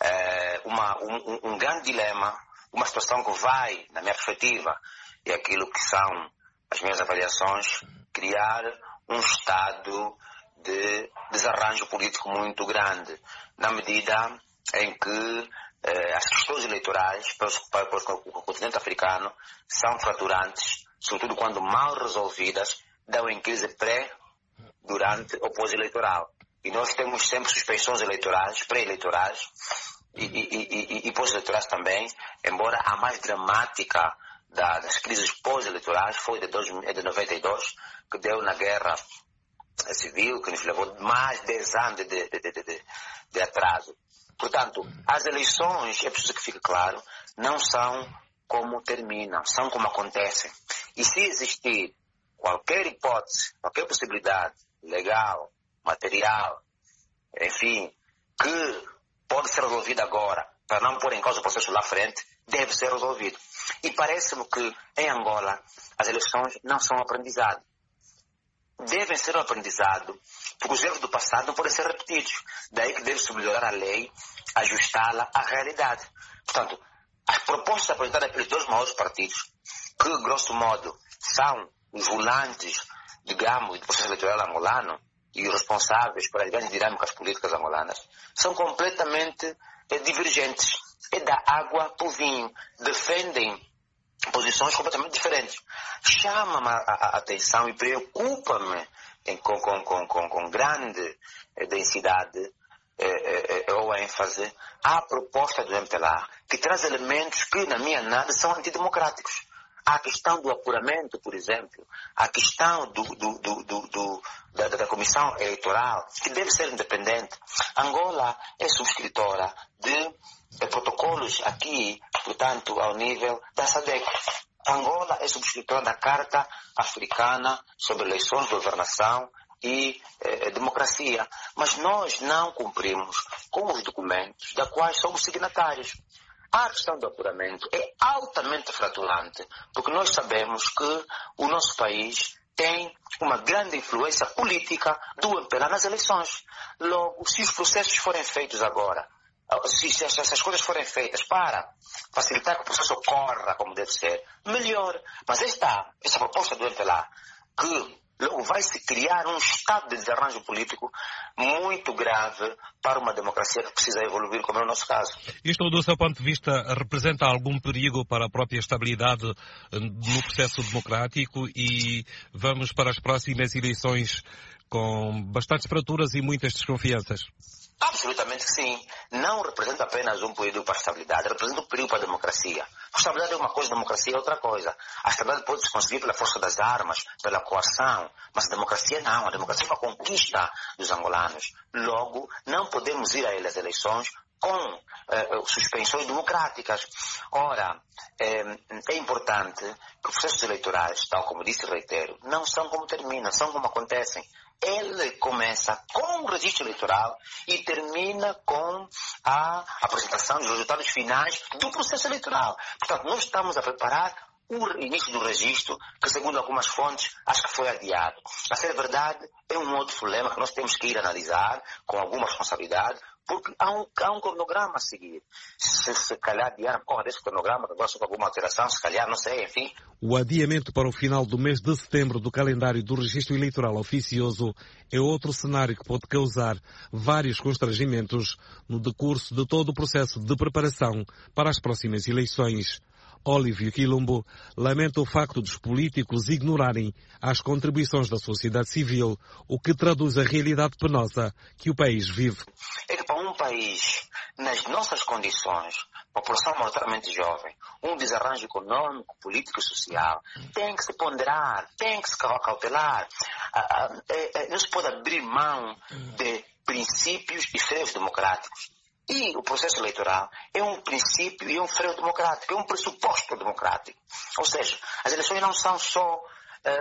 um grande dilema, uma situação que vai, na minha perspectiva, e aquilo que são as minhas avaliações, criar um estado de desarranjo político muito grande, na medida em que as questões eleitorais para o continente africano são fraturantes, sobretudo quando mal resolvidas, dão em crise pré, durante ou pós-eleitoral. E nós temos sempre suspeições eleitorais, pré-eleitorais e pós-eleitorais também, embora a mais dramática das crises pós-eleitorais foi de 92, que deu na guerra civil, que nos levou mais de 10 anos de atraso. Portanto, as eleições, é preciso que fique claro, não são como terminam, são como acontecem. E se existir qualquer hipótese, qualquer possibilidade legal, material, enfim, que pode ser resolvida agora, para não pôr em causa o processo lá à frente, deve ser resolvido. E parece-me que em Angola as eleições não são aprendizado. Devem ser um aprendizado, porque os erros do passado não podem ser repetidos. Daí que deve-se melhorar a lei, ajustá-la à realidade. Portanto, as propostas apresentadas pelos dois maiores partidos, que grosso modo são os volantes, digamos, do processo eleitoral angolano e os responsáveis pelas grandes dinâmicas políticas angolanas, são completamente divergentes. É da água para o vinho. Defendem posições completamente diferentes. Chama-me a atenção e preocupa-me com grande densidade ou ênfase a proposta do MPLA, que traz elementos que, na minha análise, são antidemocráticos. A questão do apuramento, por exemplo, a questão da comissão eleitoral, que deve ser independente. Angola é subscritora de protocolos aqui, portanto, ao nível da SADC. Angola é subscritora da Carta Africana sobre Eleições, Governação e Democracia. Mas nós não cumprimos com os documentos da quais somos signatários. A questão do apuramento é altamente fraturante, porque nós sabemos que o nosso país tem uma grande influência política do MPLA nas eleições. Logo, se os processos forem feitos agora, se essas coisas forem feitas para facilitar que o processo ocorra como deve ser, melhor. Mas essa proposta do MPLA, que logo vai se criar um estado de desarranjo político muito grave para uma democracia que precisa evoluir, como é o nosso caso. Isto, do seu ponto de vista, representa algum perigo para a própria estabilidade no processo democrático e vamos para as próximas eleições com bastantes fraturas e muitas desconfianças? Absolutamente que sim. Não representa apenas um perigo para a estabilidade, representa um perigo para a democracia. A estabilidade é uma coisa, a democracia é outra coisa. A estabilidade pode se conseguir pela força das armas, pela coação, mas a democracia não. A democracia é uma conquista dos angolanos. Logo, não podemos ir às eleições com suspensões democráticas. Ora, é importante que os processos eleitorais, tal como disse e reitero, não são como terminam, são como acontecem. Ele começa com o registro eleitoral e termina com a apresentação dos resultados finais do processo eleitoral. Portanto, nós estamos a preparar o início do registro, que segundo algumas fontes, acho que foi adiado. A ser verdade, é um outro problema que nós temos que ir analisar com alguma responsabilidade, porque há um cronograma a seguir. Se calhar adiar porra desse cronograma, agora só com alguma alteração, se calhar, não sei, enfim. O adiamento para o final do mês de setembro do calendário do registro eleitoral oficioso é outro cenário que pode causar vários constrangimentos no decurso de todo o processo de preparação para as próximas eleições. Olívio Quilombo lamenta o facto dos políticos ignorarem as contribuições da sociedade civil, o que traduz a realidade penosa que o país vive. É que para um país, nas nossas condições, população maioritariamente jovem, um desarranjo econômico, político e social, tem que se ponderar, tem que se cautelar. Não se pode abrir mão de princípios e freios democráticos. E o processo eleitoral é um princípio e um freio democrático, é um pressuposto democrático. Ou seja, as eleições não são só,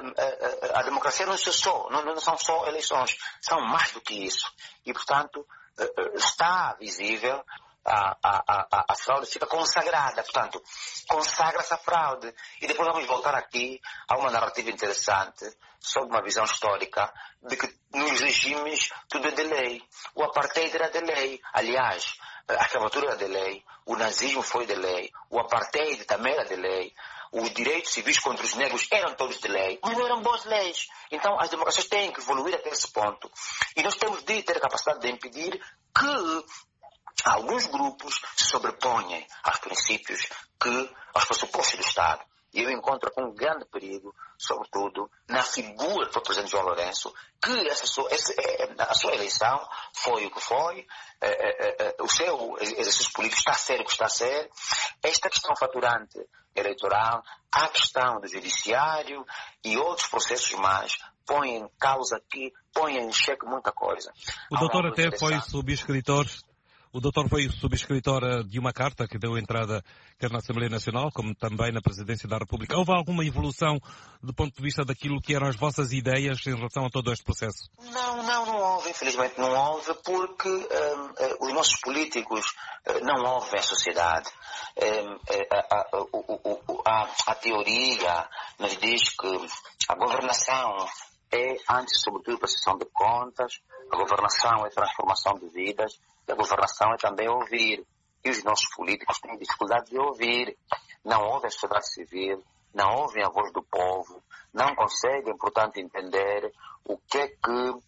a democracia não são só eleições, são mais do que isso. E, portanto, está visível, a fraude fica consagrada, portanto, consagra-se a fraude. E depois vamos voltar aqui a uma narrativa interessante sobre uma visão histórica de que nos regimes tudo é de lei. O apartheid era de lei. Aliás, a escravatura era de lei, o nazismo foi de lei, o apartheid também era de lei, os direitos civis contra os negros eram todos de lei, mas não eram boas leis. Então as democracias têm que evoluir até esse ponto. E nós temos de ter a capacidade de impedir que alguns grupos se sobreponham aos princípios, aos pressupostos do Estado. E eu encontro com um grande perigo, sobretudo, na figura do presidente João Lourenço, que a sua eleição foi o que foi, o seu exercício político está a ser o que está a ser. Esta questão faturante eleitoral, a questão do judiciário e outros processos mais põem em causa aqui, põem em xeque muita coisa. O doutor até foi subscritor. O doutor foi subscritor de uma carta que deu entrada quer na Assembleia Nacional, como também na Presidência da República. Houve alguma evolução do ponto de vista daquilo que eram as vossas ideias em relação a todo este processo? Não houve. Infelizmente não houve, porque os nossos políticos não ouvem a sociedade. A teoria nos diz que a governação é, antes, sobretudo, prestação de contas, a governação é transformação de vidas, e a governação é também ouvir. E os nossos políticos têm dificuldade de ouvir. Não ouvem a sociedade civil, não ouvem a voz do povo, não conseguem, portanto, entender o que é que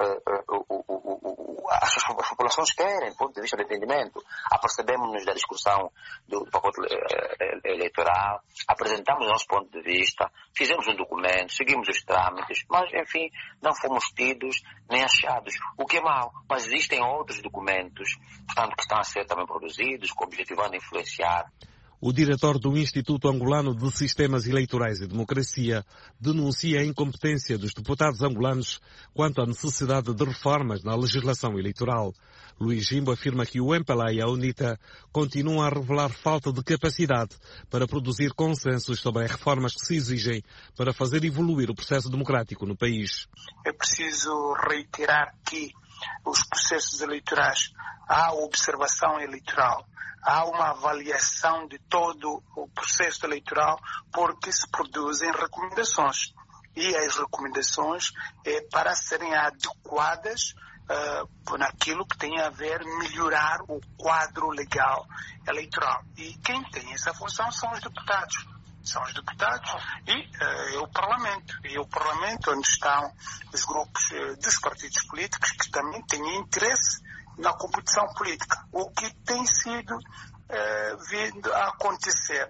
as populações querem, do ponto de vista do entendimento. Apercebemos-nos da discussão do pacote eleitoral, apresentamos o nosso ponto de vista, fizemos um documento, seguimos os trâmites, mas, enfim, não fomos tidos nem achados, o que é mau. Mas existem outros documentos, portanto, que estão a ser também produzidos, objetivando influenciar. O diretor do Instituto Angolano de Sistemas Eleitorais e Democracia denuncia a incompetência dos deputados angolanos quanto à necessidade de reformas na legislação eleitoral. Luís Jimbo afirma que o MPLA e a UNITA continuam a revelar falta de capacidade para produzir consensos sobre as reformas que se exigem para fazer evoluir o processo democrático no país. É preciso reiterar que os processos eleitorais, há observação eleitoral, há uma avaliação de todo o processo eleitoral, porque se produzem recomendações. E as recomendações para serem adequadas naquilo que tem a ver melhorar o quadro legal eleitoral. E quem tem essa função são os deputados. São os deputados e o Parlamento. E o Parlamento onde estão os grupos dos partidos políticos que também têm interesse na competição política. O que tem sido vindo a acontecer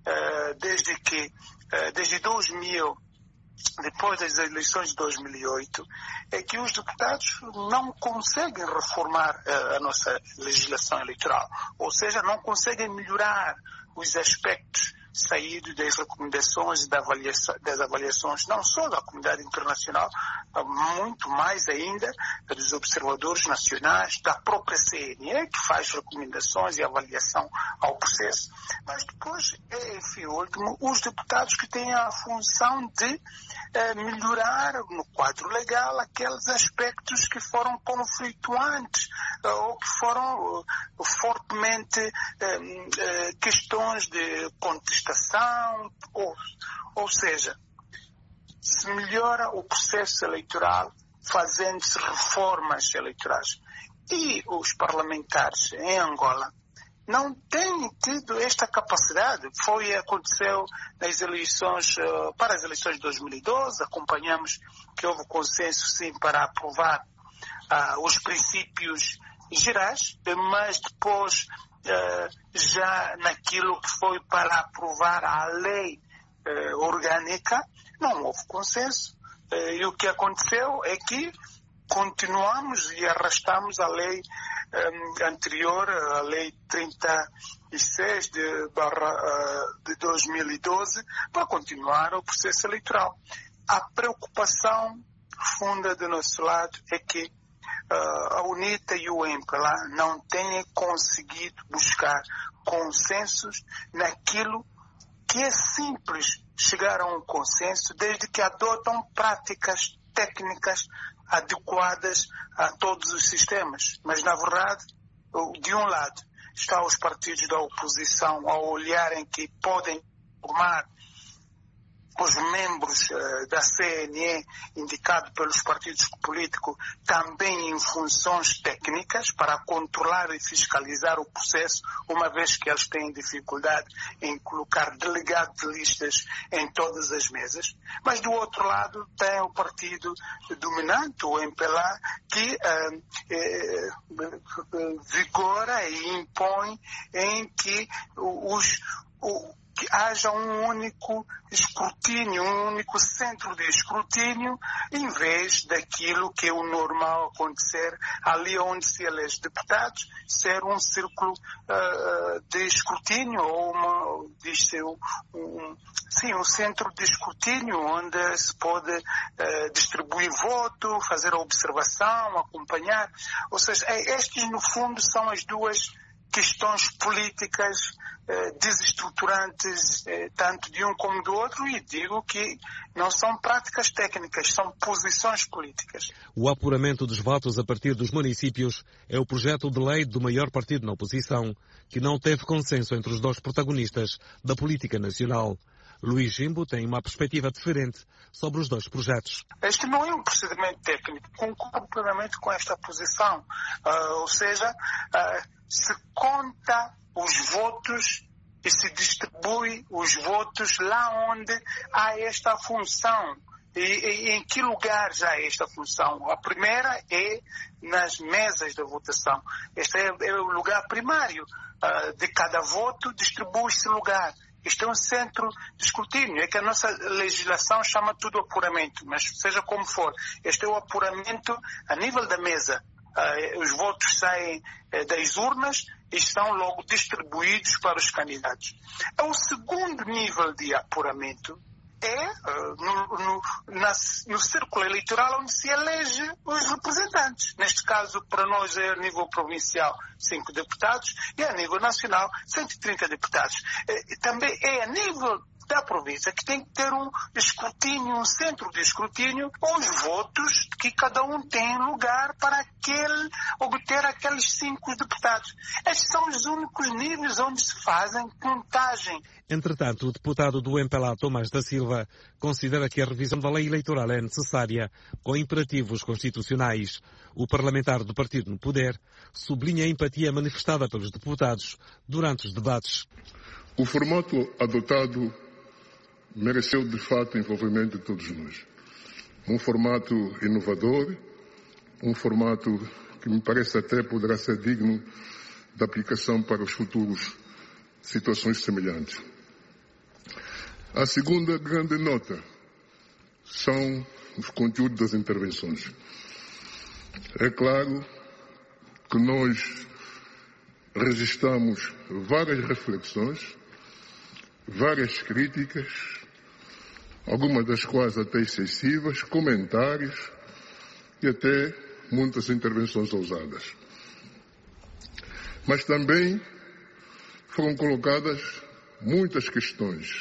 desde 2000, depois das eleições de 2008, é que os deputados não conseguem reformar a nossa legislação eleitoral. Ou seja, não conseguem melhorar os aspectos saídos das recomendações e das avaliações, não só da comunidade internacional, muito mais ainda dos observadores nacionais, da própria CNE, que faz recomendações e avaliação ao processo. Mas depois, enfim, último, os deputados que têm a função de melhorar no quadro legal aqueles aspectos que foram conflituantes ou que foram fortemente questões de contestação, ou seja, se melhora o processo eleitoral fazendo-se reformas eleitorais. E os parlamentares em Angola não têm tido esta capacidade. Aconteceu nas eleições, para as eleições de 2012, acompanhamos que houve consenso sim para aprovar os princípios gerais, mas depois já naquilo que foi para aprovar a lei orgânica, não houve consenso. E o que aconteceu é que continuamos e arrastamos a lei anterior, a lei 36 de 2012, para continuar o processo eleitoral. A preocupação profunda do nosso lado é que a UNITA e o MPLA não têm conseguido buscar consensos naquilo que é simples chegar a um consenso, desde que adotam práticas técnicas adequadas a todos os sistemas. Mas, na verdade, de um lado, estão os partidos da oposição a olharem que podem formar os membros da CNE indicados pelos partidos políticos também em funções técnicas para controlar e fiscalizar o processo, uma vez que eles têm dificuldade em colocar delegados de listas em todas as mesas. Mas do outro lado tem o partido dominante, o MPLA, que vigora e impõe em que que haja um único escrutínio, um único centro de escrutínio, em vez daquilo que é o normal acontecer ali onde se elege deputados, ser um círculo de escrutínio, ou um centro de escrutínio onde se pode distribuir voto, fazer a observação, acompanhar. Ou seja, estes no fundo são as duas questões políticas desestruturantes tanto de um como do outro, e digo que não são práticas técnicas, são posições políticas. O apuramento dos votos a partir dos municípios é o projeto de lei do maior partido na oposição, que não teve consenso entre os dois protagonistas da política nacional. Luís Jimbo tem uma perspectiva diferente sobre os dois projetos. Este não é um procedimento técnico, concordo plenamente com esta posição. Ou seja, se conta os votos e se distribui os votos lá onde há esta função. E em que lugar já é esta função? A primeira é nas mesas da votação. Este é o lugar primário. De cada voto distribui-se lugar. Isto é um centro de escrutínio. É que a nossa legislação chama tudo apuramento, mas seja como for, este é o apuramento a nível da mesa. Os votos saem das urnas e são logo distribuídos para os candidatos. O segundo nível de apuramento é no círculo eleitoral onde se elege os representantes. Neste caso, para nós é a nível provincial 5 deputados e a nível nacional 130 deputados. Também é a nível da província que tem que ter um escrutínio, um centro de escrutínio, os votos que cada um tem lugar para obter aqueles 5 deputados. Estes são os únicos níveis onde se fazem contagem. Entretanto, o deputado do MPLA, Tomás da Silva, considera que a revisão da lei eleitoral é necessária, com imperativos constitucionais. O parlamentar do partido no poder sublinha a empatia manifestada pelos deputados durante os debates. O formato adotado mereceu, de fato, o envolvimento de todos nós. Um formato inovador, um formato que me parece até poderá ser digno de aplicação para os futuros situações semelhantes. A segunda grande nota são os conteúdos das intervenções. É claro que nós registramos várias reflexões, várias críticas, algumas das quais até excessivas, comentários e até muitas intervenções ousadas. Mas também foram colocadas muitas questões.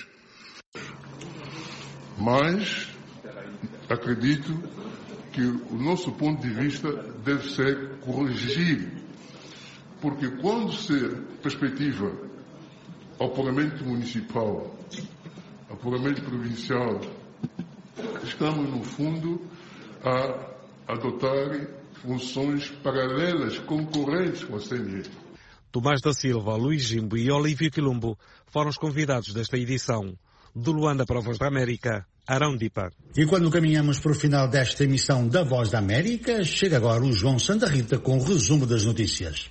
Mas acredito que o nosso ponto de vista deve ser corrigido, porque quando se perspectiva apuramento municipal, apuramento provincial, estamos, no fundo, a adotar funções paralelas, concorrentes com a CNE. Tomás da Silva, Luís Jimbo e Olívio Quilombo foram os convidados desta edição. De Luanda para a Voz da América, Arão Dipa. E quando caminhamos para o final desta emissão da Voz da América, chega agora o João Santa Rita com o resumo das notícias.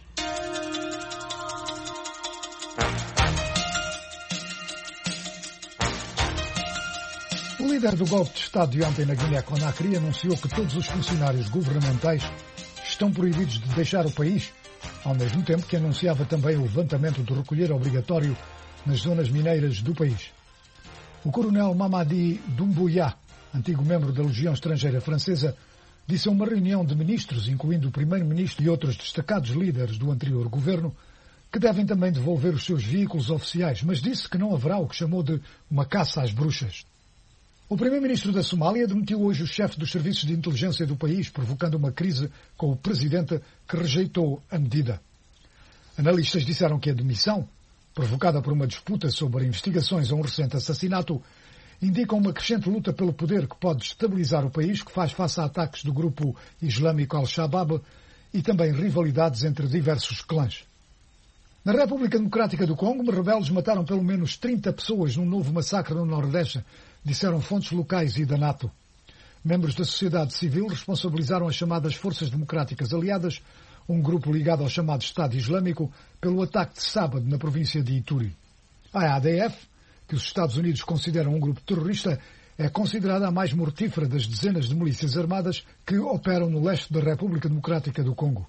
O líder do golpe de Estado de ontem na Guiné-Conakry anunciou que todos os funcionários governamentais estão proibidos de deixar o país, ao mesmo tempo que anunciava também o levantamento do recolher obrigatório nas zonas mineiras do país. O coronel Mamadi Doumbouya, antigo membro da Legião Estrangeira Francesa, disse a uma reunião de ministros, incluindo o primeiro-ministro e outros destacados líderes do anterior governo, que devem também devolver os seus veículos oficiais, mas disse que não haverá o que chamou de uma caça às bruxas. O primeiro-ministro da Somália demitiu hoje o chefe dos serviços de inteligência do país, provocando uma crise com o presidente, que rejeitou a medida. Analistas disseram que a demissão, provocada por uma disputa sobre investigações a um recente assassinato, indica uma crescente luta pelo poder que pode estabilizar o país, que faz face a ataques do grupo islâmico Al-Shabaab e também rivalidades entre diversos clãs. Na República Democrática do Congo, rebeldes mataram pelo menos 30 pessoas num novo massacre no Nordeste, disseram fontes locais e da NATO. Membros da sociedade civil responsabilizaram as chamadas Forças Democráticas Aliadas, um grupo ligado ao chamado Estado Islâmico, pelo ataque de sábado na província de Ituri. A ADF, que os Estados Unidos consideram um grupo terrorista, é considerada a mais mortífera das dezenas de milícias armadas que operam no leste da República Democrática do Congo.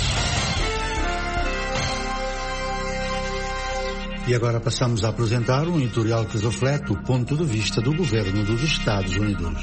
E agora passamos a apresentar um editorial que reflete o ponto de vista do governo dos Estados Unidos.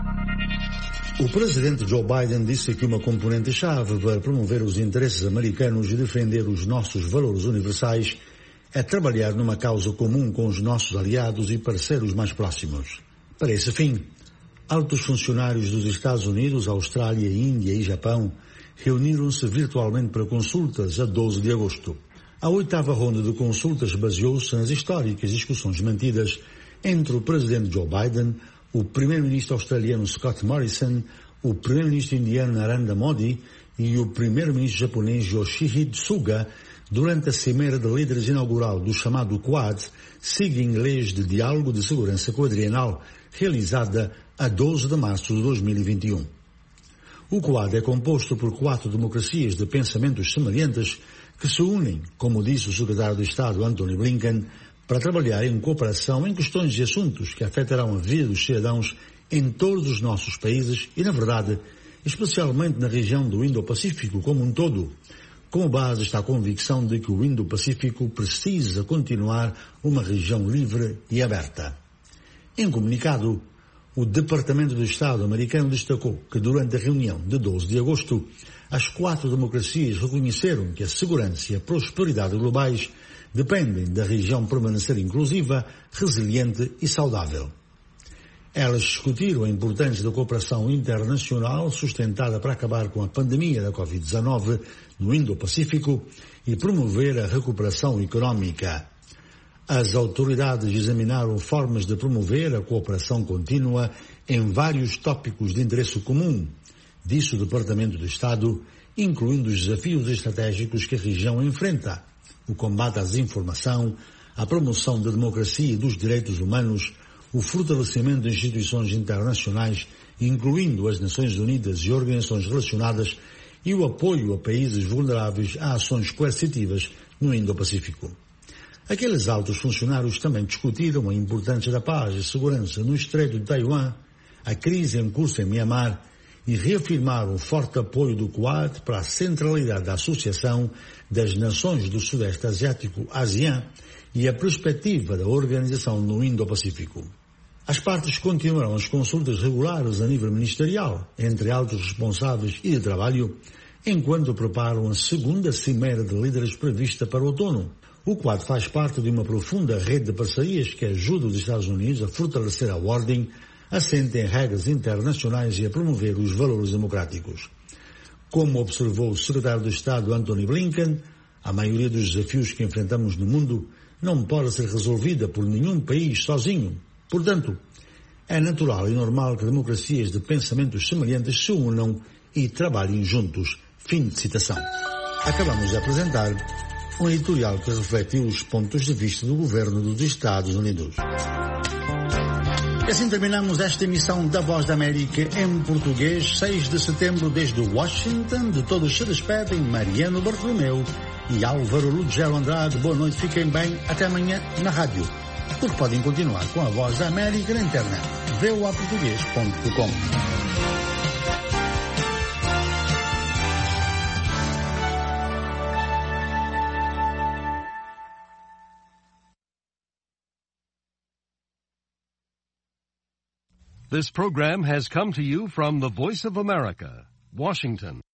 O presidente Joe Biden disse que uma componente-chave para promover os interesses americanos e defender os nossos valores universais é trabalhar numa causa comum com os nossos aliados e parceiros mais próximos. Para esse fim, altos funcionários dos Estados Unidos, Austrália, Índia e Japão reuniram-se virtualmente para consultas a 12 de agosto. A 8ª ronda de consultas baseou-se nas históricas discussões mantidas entre o presidente Joe Biden, o primeiro-ministro australiano Scott Morrison, o primeiro-ministro indiano Narendra Modi e o primeiro-ministro japonês Yoshihide Suga durante a cimeira de líderes inaugural do chamado Quad, sigla em inglês de Diálogo de Segurança Quadrienal, realizada a 12 de março de 2021. O Quad é composto por 4 democracias de pensamentos semelhantes que se unem, como disse o secretário de Estado Antony Blinken, para trabalhar em cooperação em questões e assuntos que afetarão a vida dos cidadãos em todos os nossos países e, na verdade, especialmente na região do Indo-Pacífico como um todo. Como base está a convicção de que o Indo-Pacífico precisa continuar uma região livre e aberta. Em comunicado, o Departamento de Estado americano destacou que durante a reunião de 12 de agosto, as 4 democracias reconheceram que a segurança e a prosperidade globais dependem da região permanecer inclusiva, resiliente e saudável. Elas discutiram a importância da cooperação internacional sustentada para acabar com a pandemia da Covid-19 no Indo-Pacífico e promover a recuperação económica. As autoridades examinaram formas de promover a cooperação contínua em vários tópicos de interesse comum, disse o Departamento de Estado, incluindo os desafios estratégicos que a região enfrenta, o combate à desinformação, a promoção da democracia e dos direitos humanos, o fortalecimento de instituições internacionais, incluindo as Nações Unidas e organizações relacionadas, e o apoio a países vulneráveis a ações coercitivas no Indo-Pacífico. Aqueles altos funcionários também discutiram a importância da paz e segurança no Estreito de Taiwan, a crise em curso em Mianmar, e reafirmaram o forte apoio do Quad para a centralidade da Associação das Nações do Sudeste Asiático, ASEAN, e a perspectiva da organização no Indo-Pacífico. As partes continuarão as consultas regulares a nível ministerial, entre altos responsáveis e de trabalho, enquanto preparam a segunda cimeira de líderes prevista para o outono. O Quad faz parte de uma profunda rede de parcerias que ajuda os Estados Unidos a fortalecer a ordem, assente em regras internacionais e a promover os valores democráticos. Como observou o secretário de Estado Antony Blinken, a maioria dos desafios que enfrentamos no mundo não pode ser resolvida por nenhum país sozinho. Portanto, é natural e normal que democracias de pensamentos semelhantes se unam e trabalhem juntos. Fim de citação. Acabamos de apresentar um editorial que refletiu os pontos de vista do governo dos Estados Unidos. E assim terminamos esta emissão da Voz da América em português, 6 de setembro, desde Washington. De todos se despedem Mariano Bartolomeu e Álvaro Lugero Andrade. Boa noite, fiquem bem, até amanhã na rádio, porque podem continuar com a Voz da América na internet, voaportugues.com. This program has come to you from the Voice of America, Washington.